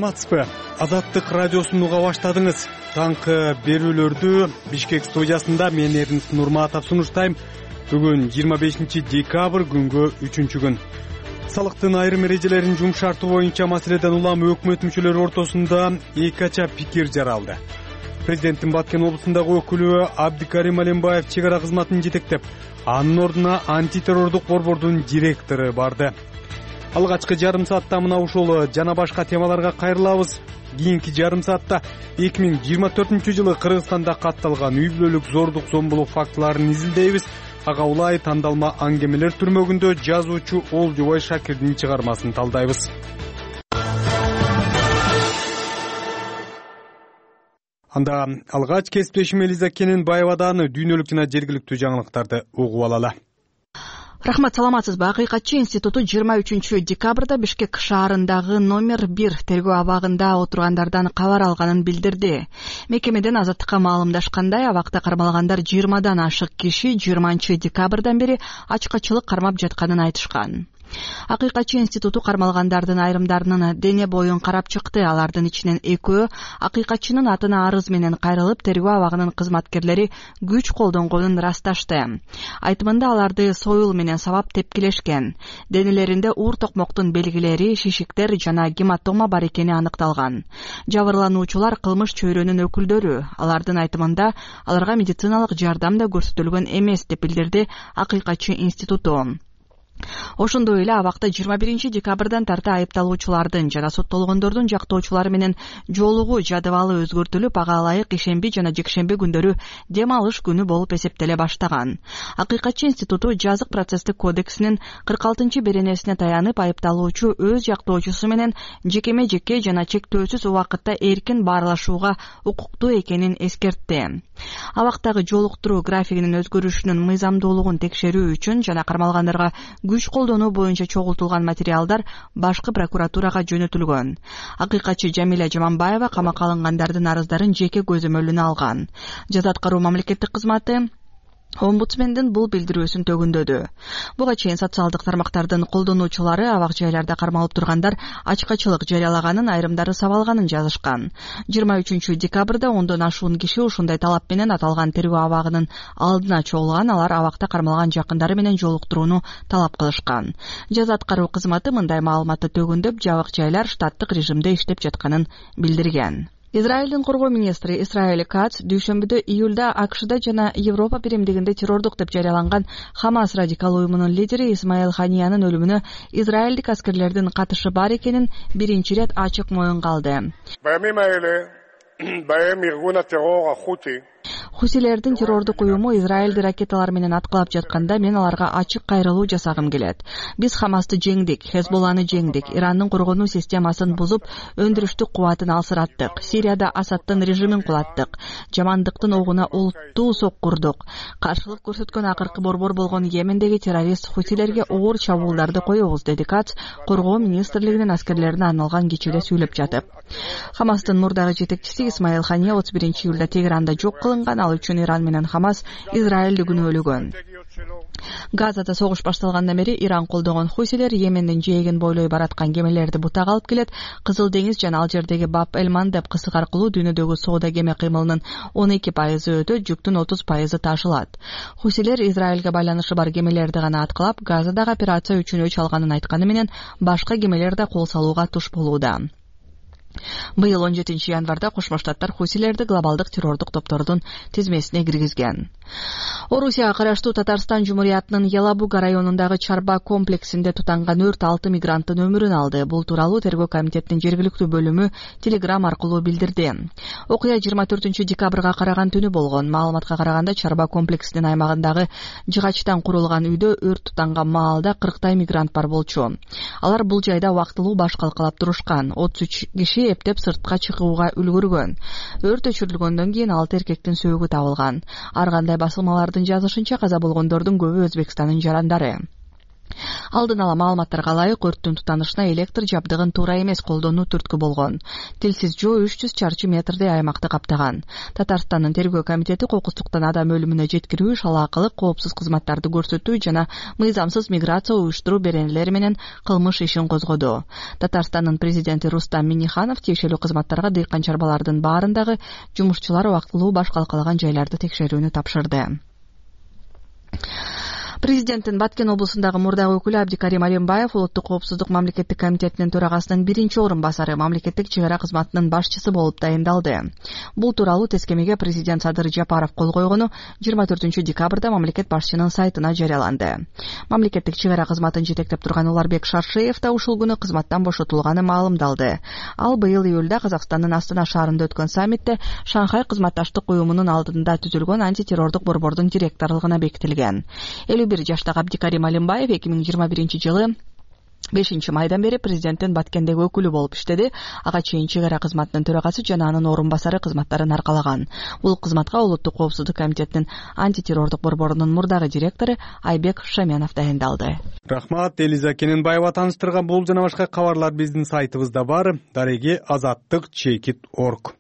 саламатсызбы? Азаттык радиосун уга баштадыңыз. Таңкы берүүлөрдү Бишкек студиясында мен Эрнст Нурматов сунуштайм. Бүгүн 25 декабрь күнгө 3-күн. Салыктын айрым эрежелерин жумшартуу боюнча маселеден улам өкмөт мүчөлөрү ортосунда эки ача пикир жаралды. Президенттин Баткен облусундагы өкүлү Абдикарим Алембаев чек ара кызматын жетектеп, анын ордуна антитеррордук борбордун директору барды. Алгачкы жарым саатта мына ушул жана башка темаларга кайрылабыз. Кийинки жарым саатта 2024-жылы Кыргызстанда катталган үй бүлөлүк зордук зомбулук фактыларын изилдейбиз. Ага улай тандалма аңгемелер түрмөгүндө жазуучу Олжобой Шакирдин чыгармасын талдайбыз. Анда алгач кесиптешим Элиза Кененбаевадан дүйнөлүк жана жергиликтүү жаңылыктарды угуп алалы. Рахмат, саламатсызбы? Акыйкатчы институту 23 декабрда Бишкек шаарындагы номер 1 тергөө абагында отургандардан кабар алганын билдирди. Мекемеден азаттыкка маалымдашкандай, абакта кармалгандар 20дан ашык киши 20 декабрдан бери ачкачылык кармап жатканын айтышкан. Акыйкатчы институту кармалгандардын айрымдарынын дене боюн карап чыкты. Алардын ичинен экөө акыйкатчынын атына арыз менен кайрылып, тергөө абагынын кызматкерлери күч колдонгонун ырасташты. Айтымында аларды союл менен сабап тепкилешкен. Денелеринде уур токмоктун белгилери, шишиктер жана гематома бар экени аныкталган. Жабырлануучулар кылмыш чөйрөнүн өкүлдөрү. Алардын айтымында аларга медициналык жардам да көрсөтүлгөн эмес деп билдирди Акыйкатчы институту. Ошондой эле абакта 21 декабрдан тарта айыпталуучулардын жана соттолгондордун жактоочулары менен жолугуу жадыбалы өзгөртүлүп, ага ылайык ишемби жана жекшемби күндөрү дем алыш күнү болуп эсептеле баштаган. Акыйкатчы институту жазык процесстик кодексинин 46-беренесине таянып, айыпталуучу өз жактоочусу менен жекеме жекке жана чектөөсүз убакытта эркин баарлашууга укуктуу экенин эскертти. Абактагы жолуктуруу графигинин өзгөрүшүнүн мыйзамдуулугун текшерүү үчүн жана кармалгандарга күч колдонуу боюнча чогултулган материалдар башкы прокуратурага жөнөтүлгөн. Акыйкатчы Жамиля Жаманбаева камакка алынгандардын арыздарын жеке көзөмөлүнө алган. Жаза аткаруу мамлекеттик кызматы Омбудсмендин бул билдирүүсүн төгүндөдү. Буга чейин социалдык тармактардын колдонуучулары абак жайларда кармалып тургандар ачкачылык жарыялаганын, айрымдары сабалганын жазышкан. 23 декабрда 10дон ашуун киши ушундай талап менен аталган тергөө абагынын алдына чогулган. Алар абакта кармалган жакындары менен жолуктурууну талап кылышкан. Жаза аткаруу кызматы мындай маалыматты төгүндөп, жабык жайлар штаттык режимде иштеп жатканын билдирген. Израилдин коргоо министри Исраэль Кац дүйшөмбүдө июлда АКШда жана Европа биримдигинде террордук деп жарыяланган Хамас радикал уюмунун лидери Исмаил Ханиянын өлүмүнө израилдик аскерлердин катышы бар экенин биринчи ирет ачык моюнга алды. Хусилердин террордук уюму Израилди ракеталар менен аткылап жатканда мен аларга ачык кайрылуу жасагым келет. Биз Хамасты жеңдик, Хезболланы жеңдик, Ирандын коргонуу системасын бузуп, өндүрүштүк кубатын алсыраттык, Сирияда Асадтын режимин кулаттык, жамандыктын огуна улуттуу соккурдук. Каршылык көрсөткөн акыркы борбор болгон Йемендеги террорист хусилерге оор чабуулдарды коебуз, деди Кац, коргоо министрлигинин аскерлерине арналган кечеде сүйлөп жатып. Хамастын мурдагы жетекчиси Исмаил Хания 31 июлда Тегеранда жок кылынган, ал үчүн Иран менен Хамас Израилди күнөөлөгөн. Газада согуш башталгандан бери Иран колдогон хусилер Йемендин жээгин бойлой бараткан кемелерди бутак алып келет. Кызыл деңиз жана ал жердеги Баб-эль-Мандеб кысык аркылуу дүйнөдөгү соода кеме кыймылынын 12% өтөт, жүктүн 30% ташылат. Хусилер Израилге байланышы бар кемелерди гана аткылап, Газадагы операция үчүн өч алганын айтканы менен башка кемелер да кол салууга туш болууда. Быйыл 17 январда Кошмо Штаттар хусилерди глобалдык террордук топтордун тизмесине киргизген. Орусияга караштуу Татарстан Жумуриятынын Ялабуга районундагы Чарба комплексинде тутанган өрт 6 мигранттын өмүрүн алды. Бул тууралуу тергөө комитетинин жергиликтүү бөлүмү Telegram аркылуу билдирди. Окуя 24 декабрга караган түнү болгон. Маалыматка караганда Чарба комплексинин аймагындагы жыгачтан курулган үйдө өрт тутанган маалда 40 мигрант бар болчу. Алар бул жайда убактылуу баш калкалап турушкан. 33 киши эптеп сыртка чыгууга үлгүргөн. Өрт өчүрүлгөндөн кийин 6 эркектин сөөгү табылган. Ар кандай басылмалардын жазышынча каза болгондордун көбү Өзбекстандын жарандары. Алдын ала маалыматтарга ылайык өрттүн тутанышына электр жабдыгын туура эмес колдонуу түрткү болгон. Тилсиз жөө 300 чарчы метрдей аймакты каптаган. Татарстандын тергөө комитети кокустуктан адам өлүмүнө жеткирүү, шалаакылык, коопсуз кызматтарды көрсөтүү жана мыйзамсыз миграция уюштуруу беренелери менен кылмыш ишин козгоду. Татарстандын президенти Рустам Минниханов тиешелүү кызматтарга дыйкан чарбалардын баарындагы жумушчулар убактылуу баш калкалаган жайларды текшерүүнү тапшырды. Президенттин Баткен облусундагы мурдагы өкүлү Абдикарим Алимбаев Улуттук коопсуздук мамлекеттик комитетинин төрагасынын биринчи орун басары, мамлекеттик чек ара кызматынын башчысы болуп тайындалды. Бул тууралуу тескемеге президент Садыр Жапаров кол койгону 24 декабрда мамлекет башчынын сайтына жарыяланды. Мамлекеттик чек ара кызматын жетектеп турган Уларбек Шаршеев да ушул күнү кызматтан бошотулганы маалымдалды. Ал быйыл июлда Казакстандын Астана шаарында өткөн саммитте Шанхай кызматташтык уюмунун алдында түзүлгөн антитеррордук борбордун директорлугуна бекитилген. 51 жаштагы Абдикарим Алимбаев 2021 жылы 5 майдан бери президенттин Баткендеги өкүлү болуп иштеди. Ага чейин чек ара кызматынын төрагасы жана анын орун басары кызматтарын аркалаган. Бул кызматка Улуттук коопсуздук комитетинин антитеррордук борборунун мурдагы директору Айбек Шаменов дайындалды. Рахмат, Элиза Кененбаева таныштырган бул жана башка кабарлар биздин сайтыбызда бар. Дареги azаттык.org.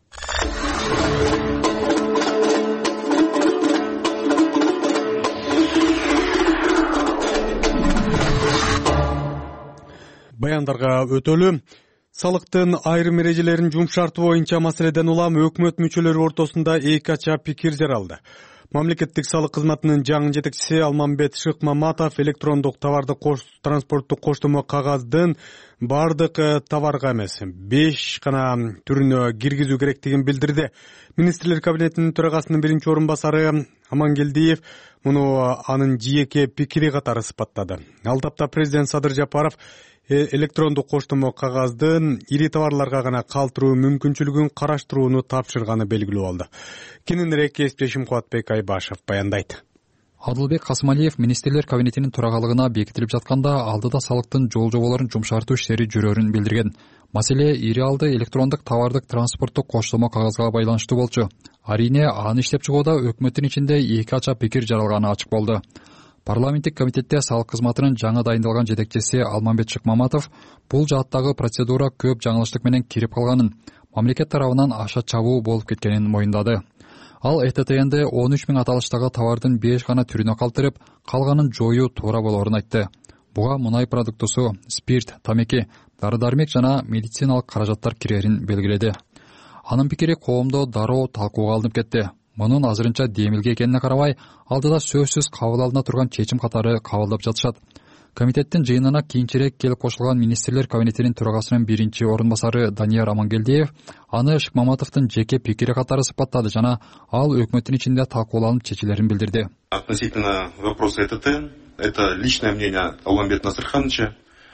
Баяндарга өтөлү. Салыктын айрым эрежелерин жумшартуу боюнча маселеден улам өкмөт мүчөлөрү ортосунда эки ача пикир жаралды. Мамлекеттик салык кызматынын жаңы жетекчиси Алмамбет Шыкмаматов электрондук товарды транспорттук коштомо кагаздын бардык товарга эмес 5 гана түрүнө киргизүү керектигин билдирди. Министрлер кабинетинин төрагасынын биринчи орун басары Амангелдиев муну анын жеке пикири катары сыпаттады. Ал тапта президент Садыр Жапаров электрондук коштомо кагаздын ири товарларга гана калтыруу мүмкүнчүлүгүн караштырууну тапшырганы белгилүү болду. Кененирээк кесиптешим Кубатбек Айбашев баяндайт. Адылбек Касымалиев министрлер кабинетинин төрагалыгына бекитилип жатканда алдыда салыктын жол жоболорун жумшартуу иштери жүрөрүн билдирген. Маселе ири алды электрондук товардык транспорттук коштомо кагазга байланыштуу болчу. Арине аны иштеп чыгууда өкмөттүн ичинде эки ача пикир жаралганы ачык болду. Парламенттик комитетте салык кызматынын жаңы дайындалган жетекчиси Алмамбет Шыкмаматов бул жааттагы процедура көп жаңылыштык менен кирип калганын, мамлекет тарабынан аша чабуу болуп кеткенин моюндады. Ал ЭТТНде 13 000 аталыштагы товардын 5 гана түрүнө калтырып, калганын жоюу туура болоорун айтты. Буга мунай продуктусу, спирт, тамеки, дары-дармек жана медициналык каражаттар кирерин белгиледи. Анын пикири коомдо дароо талкууга алынып кетти. Мунун азырынча демилге экенине карабай, алдыда сөзсүз кабыл алына турган чечим катары кабылдап жатышат. Комитеттин жыйынына кийинчерээк келип кошулган министрлер кабинетинин төрагасынын биринчи орун басары Данияр Амангелдиев аны Шыкмаматовдун жеке пикири катары сыпаттады жана ал өкмөттүн ичинде талкууланып чечилерин билдирди. Относительно вопроса ЭТТ, это личное мнение Алмамбета Насырхановича.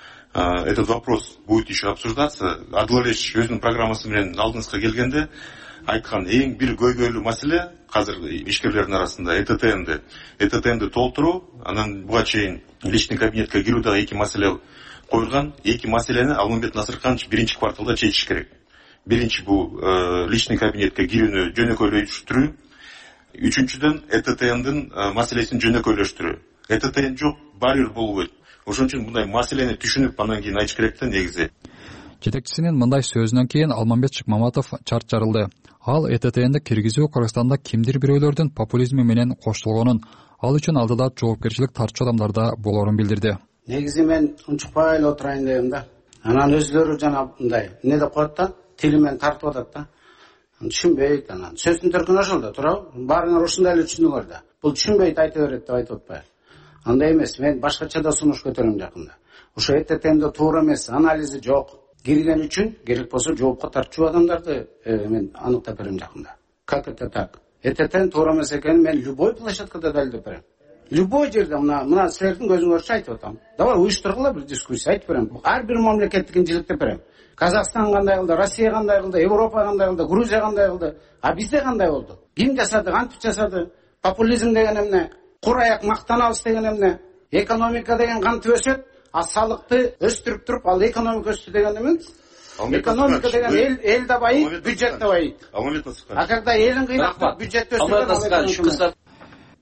Этот вопрос будет еще обсуждаться. Адылович өзүнүн программасы менен алдыңызга келгенде айткан эң бир көйгөйлүү маселе азыр ишкерлердин арасында ЭТТНди толтуруу, анан буга чейин личный кабинетке кирүү дагы эки маселе коюлган. Эки маселени Алмамбет Насырханович биринчи кварталда чечиш керек. Биринчи бул личный кабинетке кирүүнү жөнөкөйлөштүрүү. Үчүнчүдөн ЭТТНдин маселесин жөнөкөйлөштүрүү. ЭТТН жок, барьер болуп өт. Ошон үчүн мындай маселени түшүнүп анан кийин айтыш керек да негизи. Жетекчисинин мындай сөзүнөн кийин Алмамбет Шыкмаматов чарт жарылды. Ал ЭТТНди киргизүү Кыргызстанда кимдир бирөөлөрдүн популизми менен коштолгонун, ал үчүн алдыда жоопкерчилик тартчу адамдарда болоорун билдирди. Негизи мен унчукпай эле отурайын дегем да. Анан өзлөрү жана мындай эмне деп коет да, тили менен тартып атат да. Түшүнбөйт анан. Сөздүн төркүнү ошол да, туурабы? Баарыңар ушундай эле түшүнүңөр да. Бул түшүнбөйт айта берет деп айтып атпайбы? Андай эмес, мен башкача да сунуш көтөрөм жакында. Ошо ЭТТНде туура эмес, анализи жок. Кирген үчүн керек болсо жоопко тартчу адамдарды мен аныктап берем жакында. Как это так? ЭТТН туура эмес экенин мен любой площадкада далилдеп берем. Любой жерде мына силердин көзүңөрчө айтып атам. Давай уюштургула бир дискуссия айтып берем. Ар бир мамлекеттикин жиликтеп берем. Казакстан кандай кылды, Россия кандай кылды, Европа кандай кылды, Грузия кандай кылды, а бизде кандай болду? Ким жасады, кантип жасады? Популизм деген эмне? Кур аяк мактанабыз деген эмне? Экономика деген кантип өсөт? А салыкты өстүрүп туруп, ал экономика өстү деген эме? Экономика деген эл да байыйт, бюджет да байыйт. А когда элин кыйнап, бюджет өстүрүп,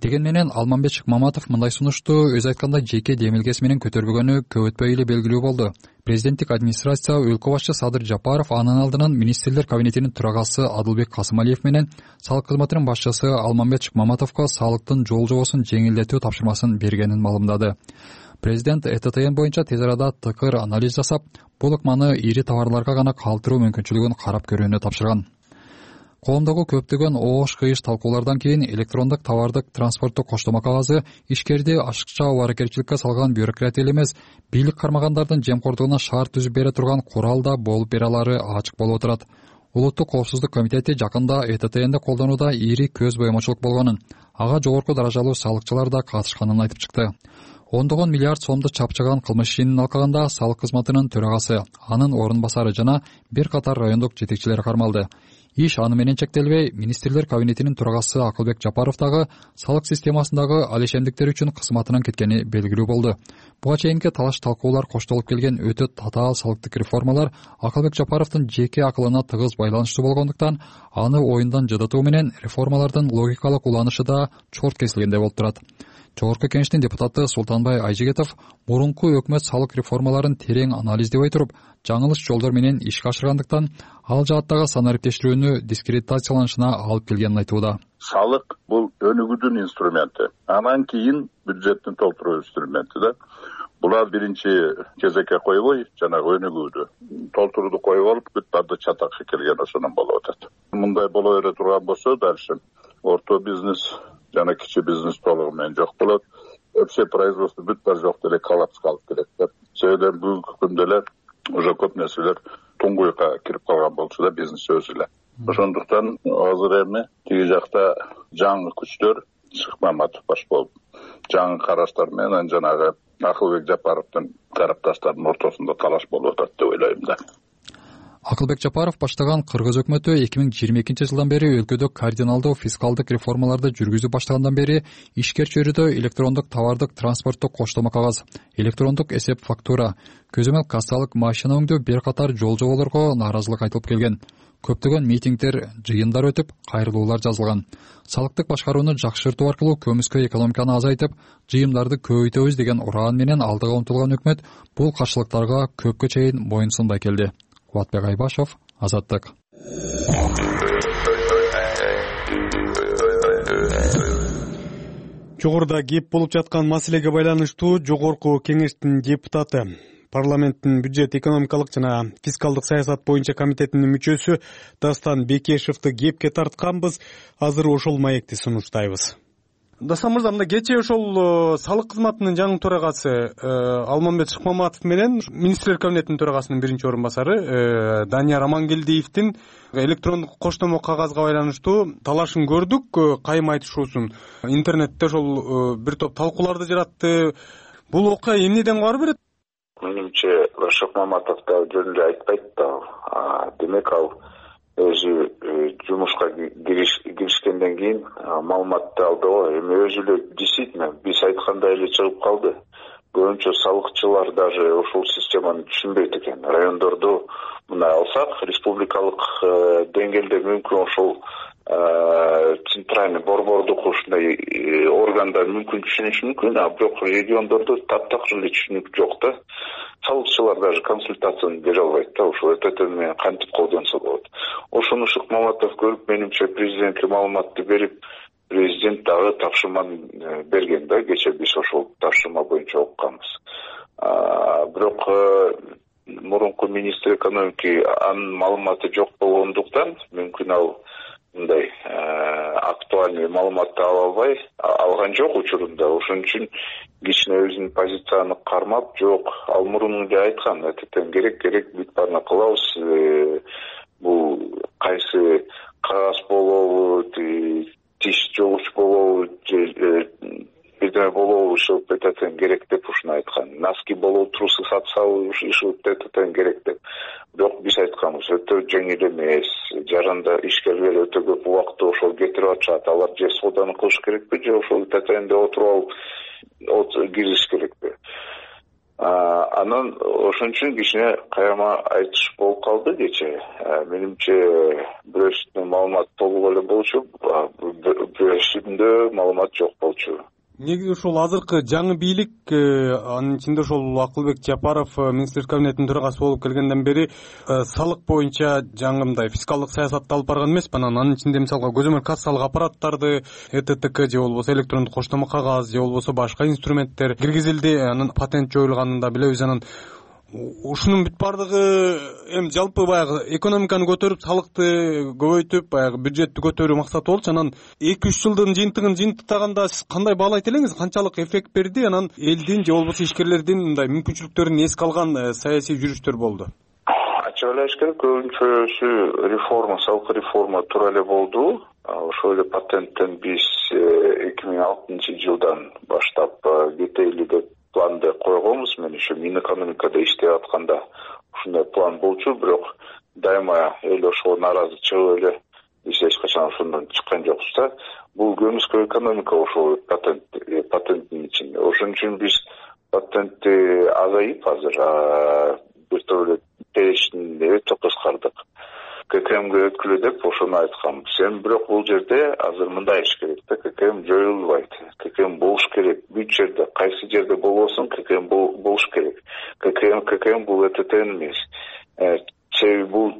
Деген менен Алмамбет Шыкмаматов мындай сунушту өз айтканда жеке демилгеси менен көтөрбөгөнү көп өтпөй эле белгилүү болду. Президенттик администрация өлкө башчы Садыр Жапаров анын алдынан министрлер кабинетинин төрагасы Адылбек Касымалиев менен салык кызматынын башчысы Алмамбет Шыкмаматовго салыктын жол-жобосун жеңилдетүү тапшырмасын бергенин маалымдады. Президент ЭТТН боюнча тез арада тыкыр анализ жасап, бул ыкманы ири товарларга гана калтыруу мүмкүнчүлүгүн карап көрүүнү тапшырган. Коомдогу көптөгөн оош-кыйыш талкуулардан кийин электрондук товардык транспорттук коштомо кагазы ишкерди ашыкча аракетчиликке салган бюрократ эле эмес, бийлик кармагандардын жемкордугуна шарт түзүп бере турган курал да болуп бере алары ачык болуп отурат. Улуттук коопсуздук комитети жакында ЭТТНди колдонууда ири көз боемочулук болгонун, ага жогорку даражалуу салыкчылар да катышканын айтып чыкты. Ондогон миллиард сомду чапчыган кылмыш ишинин алкагында салык кызматынын төрагасы, анын орун басары жана бир катар райондук жетекчилер кармалды. Иш аны менен чектелбей, министрлер кабинетинин төрагасы Акылбек Жапаров дагы салык системасындагы алешемдиктер үчүн кызматынан кеткени белгилүү болду. Буга чейинки талаш талкуулар коштолуп келген өтө татаал салыктык реформалар Акылбек Жапаровдун жеке акылына тыгыз байланыштуу болгондуктан, аны оюндан жыдатуу менен реформалардын логикалык уланышы да чорт кесилгендей болуп турат. Жогорку кеңештин депутаты Султанбай Айжигетов мурунку өкмөт салык реформаларын терең анализдебей туруп, жаңылыш жолдор менен ишке ашыргандыктан, ал жааттагы санариптештирүүнү дискредитацияланышына алып келгенин айтууда. Салык бул өнүгүүдүн инструменти. Анан кийин бюджеттин толтуруу инструменти да. Булар биринчи кезекке койбой, жанагы өнүгүүдү толтурууду коюп алып, бүт барды чатакка келген ошондон болуп атат. Мындай боло бере турган болсо, дальше орто бизнес жана кичи бизнес толугу менен жок болот. Вообще производство бүт бар жок деле коллапска алып келет деп. Себеби бүгүнкү күндө эле уже көп нерселер туңгуйга кирип калган болчу да, бизнес өзү эле. Ошондуктан азыр эми тиги жакта жаңы күчтөр Шыкмаматов баш болуп, жаңы караштар менен жанагы Акылбек Жапаровдун тарапташтардын ортосунда талаш болуп атат деп ойлойм да. Акылбек Жапаров баштаган Кыргыз өкмөтү 2022 жылдан бери өлкөдө кардиналдуу фискалдык реформаларды жүргүзүп баштагандан бери ишкер чөйрөдө электрондук товардык транспорттук коштомо кагаз, электрондук эсеп фактура, көзөмөл кассалык машина өңдөө бир катар жол-жоболорго нааразылык айтылып келген. Көптөгөн митингдер, жыйындар өтүп, кайрылуулар жазылган. Салыктык башкарууну жакшыртуу аркылуу көмүскө экономиканы азайтып, жыйымдарды көбөйтөбүз деген ураан менен алдыга умтулган өкмөт бул каршылыктарга көпкө чейин моюн сунбай келди. Кубатбек Айбашев, Азаттык. Жогоруда кеп болуп жаткан маселеге байланыштуу жогорку кеңештин депутаты, парламенттин бюджет экономикалык жана фискалдык саясат боюнча комитетинин мүчөсү Дастан Бекешевди кепке тартканбыз. Азыр ошол маекти сунуштайбыз. Дастан мырза, мында кечээ ошол салык кызматынын жаңы төрагасы Алмамбет Шыкмаматов менен министрлер кабинетинин төрагасынын биринчи орун басары Данияр Амангелдиевдин электрондук коштомо кагазга байланыштуу талашын көрдүк, кайым айтышуусун. Интернетте ошол бир топ талкууларды жаратты. Бул окуя эмнеден кабар берет? Менимче Шыкмаматов да жөнүндө айтпайт да. Демек ал өзү жумушка киришкенден кийин маалыматты алды го. Эми өзү эле действительно биз айткандай эле чыгып калды. Көбүнчө салыкчылар даже ушул системаны түшүнбөйт экен. Райондорду мына алсак, республикалык деңгээлде мүмкүн ошол центральный борбордук ушундай органдар мүмкүн түшүнүшү мүмкүн, а бирок региондордо таптакыр эле түшүнүк жок да. Салыкчылар даже консультацияны бере албайт да, ошол ЭТТН менен кантип колдонсо болот. Ошону Шыкмаматов көрүп, менимче президентке маалыматты берип, президент дагы тапшырманы берген да, кечээ биз ошол тапшырма боюнча окуганбыз. Бирок мурунку министр экономики анын маалыматы жок болгондуктан мүмкүн ал мындай актуальный маалыматты ала албай алган жок учурунда. Ошон үчүн кичине өзүнүн позицияны кармап, жок, ал мурун эле айткан, ЭТТН керек бүт баарына кылабыз. Бул кайсы кагаз болобу, тиш жогуч болобу, бирдеме болобу, ушул ЭТТН керек деп ушуну айткан. Носки болобу, трусы сатсабы, ушул ЭТТН керек деп. Бирок биз айтканбыз, өтө жеңил эмес. Жаранда ишкерлер өтө көп убакытты ошол кетирип атышат. Алар же сооданы кылыш керекпи, же ошол ЭТТНде отуруп алып кириш керекпи? Анан ошон үчүн кичине каяма айтыш болуп калды кечээ. Менимче бирөөсүндө маалымат толук эле болчу, бирөөсүндө маалымат жок болчу. Негизи ушул азыркы жаңы бийлик, анын ичинде ошол Акылбек Жапаров министрлер кабинетинин төрагасы болуп келгенден бери салык боюнча жаңы мындай фискалдык саясатты алып барган эмеспи. Анын ичинде мисалга көзөмөл кассалык аппараттарды, ЭТТК же болбосо электрондук коштомо кагаз же болбосо башка инструменттер киргизилди. Анын патент жоюлганын да билебиз. Анан ушунун бүт бардыгы эми жалпы баягы экономиканы көтөрүп, салыкты көбөйтүп, баягы бюджетти көтөрүү максаты болчу. Анан 2-3 жылдын жыйынтыгын жыйынтыктаганда сиз кандай баалайт элеңиз? Канчалык эффект берди? Анан элдин же болбосо ишкерлердин мындай мүмкүнчүлүктөрүн эске алган саясий жүрүштөр болду? Ачык эле айткым, көбүнчөсү реформа, салык реформа туура эле болду. Ошол эле патенттен биз 2006-жылдан баштап кетели деп планды койгонбуз. Мен еще Минэкономикада иштеп атканда ушундай план болчу, бирок дайыма эл ошого нааразы чыгып эле биз эч качан ошондон чыккан жокпуз да. Бул көмүскө экономика ошол патенттин ичинде. Ошон үчүн биз патентти азайып азыр бир топ эле перечни өтө кыскардык. ККМге өткүлө деп ошону айткам. Сен бирок бул жерде азыр мындай иш керек да, ККМ жоюлбайт. ККМ болуш керек. Бүт жерде, кайсы жерде болбосун, ККМ болуш керек. ККМ бул ЭТТ эмес. Бул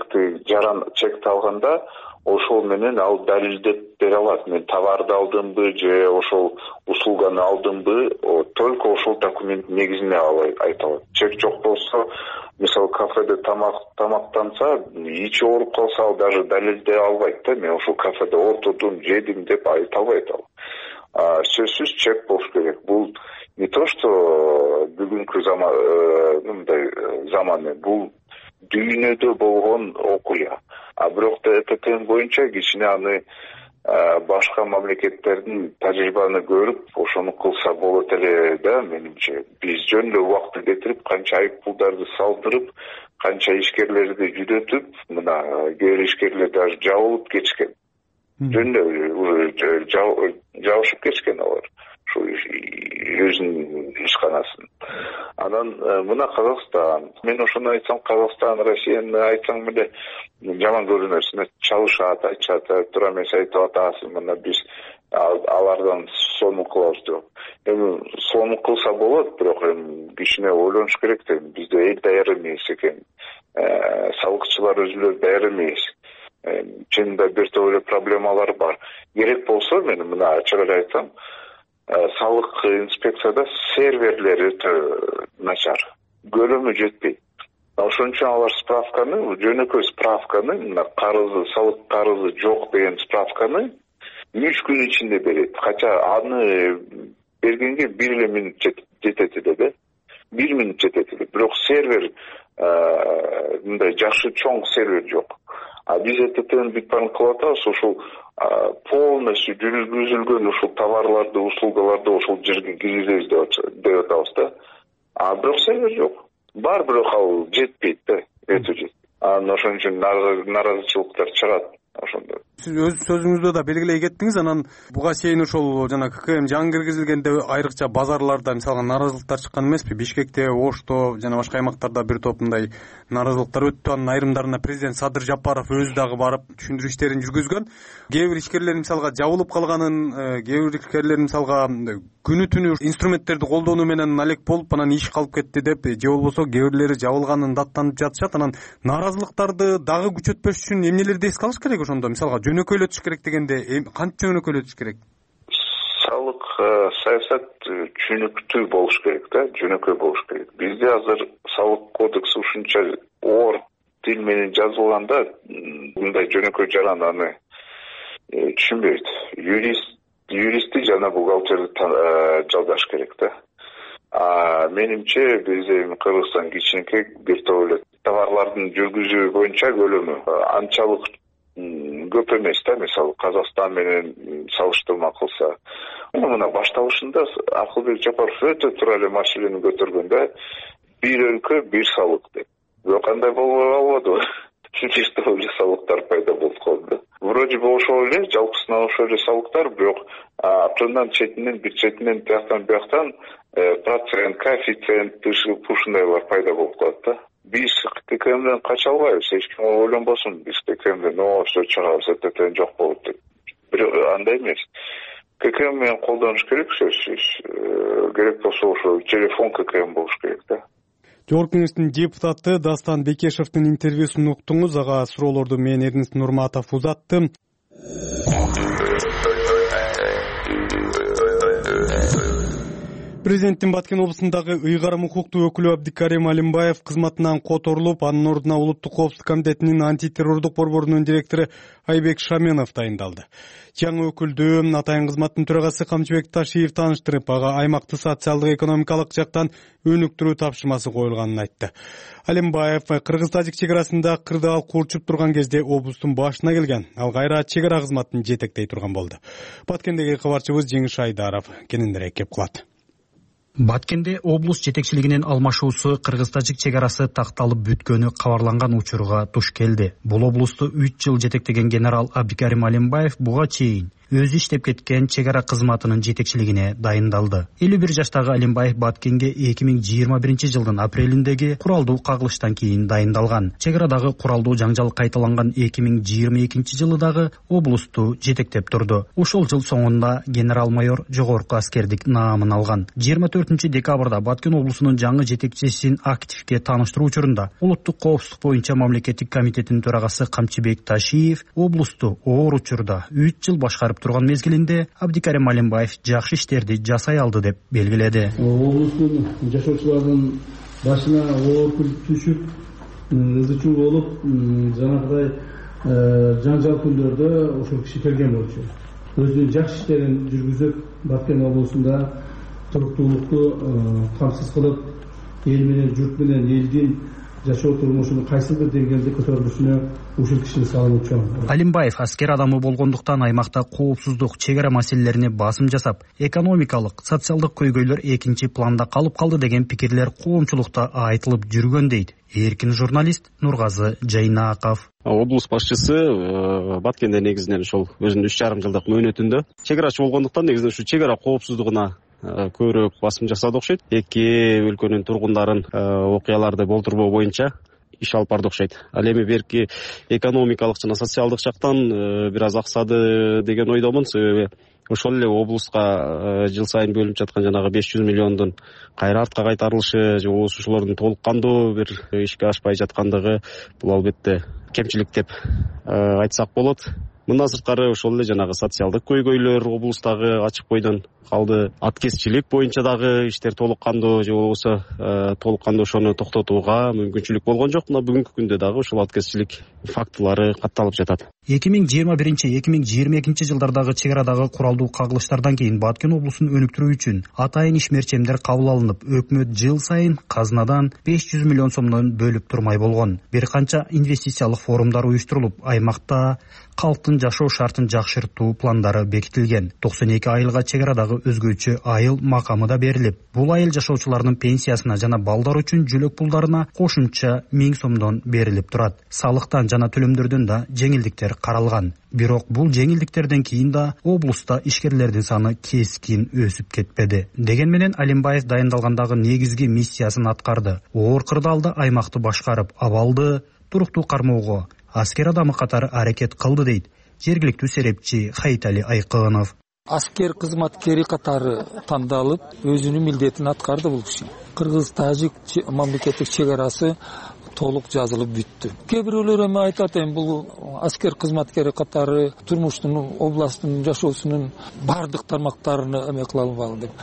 чекти алганда ошол менен ал далилдеп бере алат. Мен товарды алдымбы же ошол услуганы алдымбы, только ошол документ негизинде айта алат. Чек жок болсо, мисалы кафеде тамактанса, ичи ооруп калса, ал даже далилдей албайт да. Мен ошол кафеде отурдум, жедим деп айта албайт ал. Сөзсүз чек болуш керек. Бул не то, что бүгүнкү заманы, бул дүйнөдө болгон окуя. Бирок да ЭТТ боюнча кичине аны башка мамлекеттердин тажрыйбаны көрүп, ошону кылса болот эле да, менимче. Биз жөн эле убакытты кетирип, канча айыппулдарды салдырып, канча ишкерлерди жүдөтүп, мына кээ бир ишкерлер даже жабылып кетишкен. Жөн эле жабышып кетишкен алар. Өзүнүн ишканасын. Анан мына Казакстан. Мен ошону айтсам, Казакстан, Россияны айтсаң эле жаман көрүнөсүн. Чалышат, айтышат, туура эмес айтып атасың. Мына биз алардан сонун кылабыз деп. Эми сонун кылса болот, бирок эми кичине ойлонуш керек да. Бизде эл даяр эмес экен. Салыкчылар өзүлөр даяр эмес. Чынында бир топ эле проблемалар бар. Керек болсо, мен мына ачык эле айтсам, салык инспекцияда серверлери өтө начар. Көлөмү жетпейт. Ошон үчүн алар справканы, жөнөкөй справканы, мына карызы, салык карызы жок деген справканы 3 күн ичинде берет. Кача аны бергенге 1 минут жетет эле да. 1 минут жетет эле. Бирок сервер мындай жакшы чоң сервер жок. Биз ЭТТнын бүт баарын кылып атабыз, ошол полностью жүргүзүлгөн ушул товарларды, услугаларды ошол жерге киргизебиз деп атабыз да. Бирок сервер жок. Бар, бирок ал жетпейт да, өтө жетпейт. Ошон үчүн нааразычылыктар чыгат ошондо. Сиз өз сөзүңүздө да белгилей кеттиңиз. Анан буга чейин ошол жана ККМ жаңы киргизилгенде айрыкча базарларда мисалга нааразылыктар чыккан эмеспи? Бишкекте, Ошто жана башка аймактарда бир топ мындай нааразылыктар өттү. Анын айрымдарына президент Садыр Жапаров өзү дагы барып түшүндүрүү иштерин жүргүзгөн. Кээ бир ишкерлер мисалга жабылып калганын, кээ бир ишкерлер мисалга күнү түнү инструменттерди колдонуу менен алек болуп, анан иш калып кетти деп, же болбосо кээ бирлери жабылганын даттанып жатышат. Анан нааразылыктарды дагы күчөтпөш үчүн эмнелерди эске алыш керек ошондо? Мисалга жөнөкөйлөтүш керек дегенде канча жөнөкөйлөтүш керек? Салык саясат түшүнүктүү болуш керек да, жөнөкөй болуш керек. Бизде азыр салык кодекси ушунча оор тил менен жазылганда мындай жөнөкөй жаран аны түшүнбөйт. Юристти жана бухгалтерди жалдаш керек да. Менимче бизде Кыргызстан кичинекей бир топ эле товарлардын жүргүзүү боюнча көлөмү анчалык көп эмес да. Мисалы Казакстан менен салыштырма кылса, мына башталышында Акылбек Жапаров өтө туура эле маселени көтөргөн да. Бир өлкө, бир салык деп. Бирок кандай болбой калбады. чечтүү эле салыктар пайда болуп калды. Вроде бы ошол эле жалпысынан ошол эле салыктар, бирок абтынан четинен, бир четинен, бияктан процент, коэффициент ушундайлар пайда болуп калат да. Биз ККМден кача албайбыз, эч ким ойлонбосун. Биз ККМден все чыгабыз, этетен жок болот деп. Бирок андай эмес. ККМ менен колдонуш керек, сөзсүз. Керек болсо ошо телефон ККМ болуш керек да. Жогорку Кеңештин депутаты Дастан Бекешевдин интервьюсун уктуңуз. Ага суроолорду мен Эрнест Нурматов узаттым. Президенттин Баткен облусундагы ыйгарым укуктуу өкүлү Абдикарим Алимбаев кызматынан которулуп, анын ордуна Улуттук коопсуздук комитетинин антитеррордук борборунун директору Айбек Шаменов дайындалды. Жаңы өкүлдү атайын кызматтын төрагасы Камчыбек Ташиев тааныштырып, ага аймакты социалдык экономикалык жактан өнүктүрүү тапшырмасы коюлганын айтты. Алимбаев кыргыз-тажик чек арасында кырдаал курчуп турган кезде облустун башына келген, ал кайра чек ара кызматын жетектей турган болду. Баткендеги кабарчыбыз Жеңиш Айдаров кененирээк кеп кылат. Баткенде облус жетекчилигинин алмашуусу кыргыз-тажик чек арасы такталып бүткөнү кабарланган учурга туш келди. Бул облусту 3 жыл жетектеген генерал Абдикарим Алимбаев буга чейин өзү иштеп кеткен чек ара кызматынын жетекчилигине дайындалды. 51 жаштагы Алимбаев Баткенге 2021 жылдын апрелиндеги куралдуу кагылыштан кийин дайындалган. Чек арадагы куралдуу жаңжал кайталанган 2022 жылы дагы облусту жетектеп турду. Ошол жыл соңунда генерал-майор жогорку аскердик наамын алган. 24 декабрда Баткен облусунун жаңы жетекчисин активге тааныштыруу учурунда Улуттук коопсуздук боюнча мамлекеттик комитеттин төрагасы Камчыбек Ташиев облусту оор учурда 3 жыл башкарып турган мезгилинде Абдикарим Алимбаев жакшы иштерди жасай алды деп белгиледи. Облустун жашоочулардын башына оор күн түшүп, ызычуу болуп, жанагыдай жаңжал күндөрдө ошол киши келген болчу. Өзүнүн жакшы иштерин жүргүзүп, Баткен облусунда туруктуулукту камсыз кылып, эл менен, журт менен элдин жашоо турмушунун кайсы бир деңгээлде көтөрүлүшүнө ушул кишинин салымы чоң. Алимбаев аскер адамы болгондуктан аймакта коопсуздук, чек ара маселелерине басым жасап, экономикалык, социалдык көйгөйлөр экинчи планда калып калды деген пикирлер коомчулукта айтылып жүргөн дейт эркин журналист Нургазы Жайнаков. Облус башчысы Баткенде негизинен ушул өзүнүн 3,5 жылдык мөөнөтүндө чек арачы болгондуктан негизинен ушу чек ара коопсуздугуна көбүрөөк басым жасады окшойт. Эки өлкөнүн тургундарын окуяларды болтурбоо боюнча иш алып барды окшойт. Ал эми берки экономикалык жана социалдык жактан бир аз аксады деген ойдомун. Себеби ошол эле облуска жыл сайын бөлүнүп жаткан жанагы 500 миллиондун кайра артка кайтарылышы же болбосо ошолордун толук кандуу бир ишке ашпай жаткандыгы бул албетте кемчилик деп айтсак болот. Мындан сырткары ошол эле жанагы социалдык көйгөйлөр облустагы ачык бойдон калды. Аткезчилик боюнча дагы иштер толук кандуу же болбосо толук кандуу ошону токтотууга мүмкүнчүлүк болгон жок. Мына бүгүнкү күндө дагы ошол аткезчилик фактылары катталып жатат. 2021-2022 жылдардагы чек арадагы куралдуу кагылыштардан кийин Баткен облусун өнүктүрүү үчүн атайын ишмерчемдер кабыл алынып, өкмөт жыл сайын казынадан 500 миллион сомдон бөлүп турмай болгон. Бир канча инвестициялык форумдар уюштурулуп, аймакта калктын жашоо шартын жакшыртуу пландары бекитилген. 92 айылга чек арадагы өзгөчө айыл макамы да берилип, бул айыл жашоочуларынын пенсиясына жана балдар үчүн жөлөк пулдарына кошумча 1000 сомдон берилип турат. Салыктан жана төлөмдөрдөн да жеңилдиктер каралган. Бирок бул жеңилдиктерден кийин да облуста ишкерлердин саны кескин өсүп кетпеди. Деген менен Алимбаев дайындалгандагы негизги миссиясын аткарды. Оор кырдаалда аймакты башкарып, абалды туруктуу кармоого аскер адамы катары аракет кылды дейт жергиликтүү серепчи Хайтали Айкынов. Аскер кызматкери катары тандалып, өзүнүн милдетин аткарды бул киши. Кыргыз-тажик мамлекеттик чек арасы толук жазылып бүттү. Кээ бирөөлөр эми айтат, бул аскер кызматкери катары турмуштун, областтын жашоосунун бардык тармактарына эме кыла албаган деп.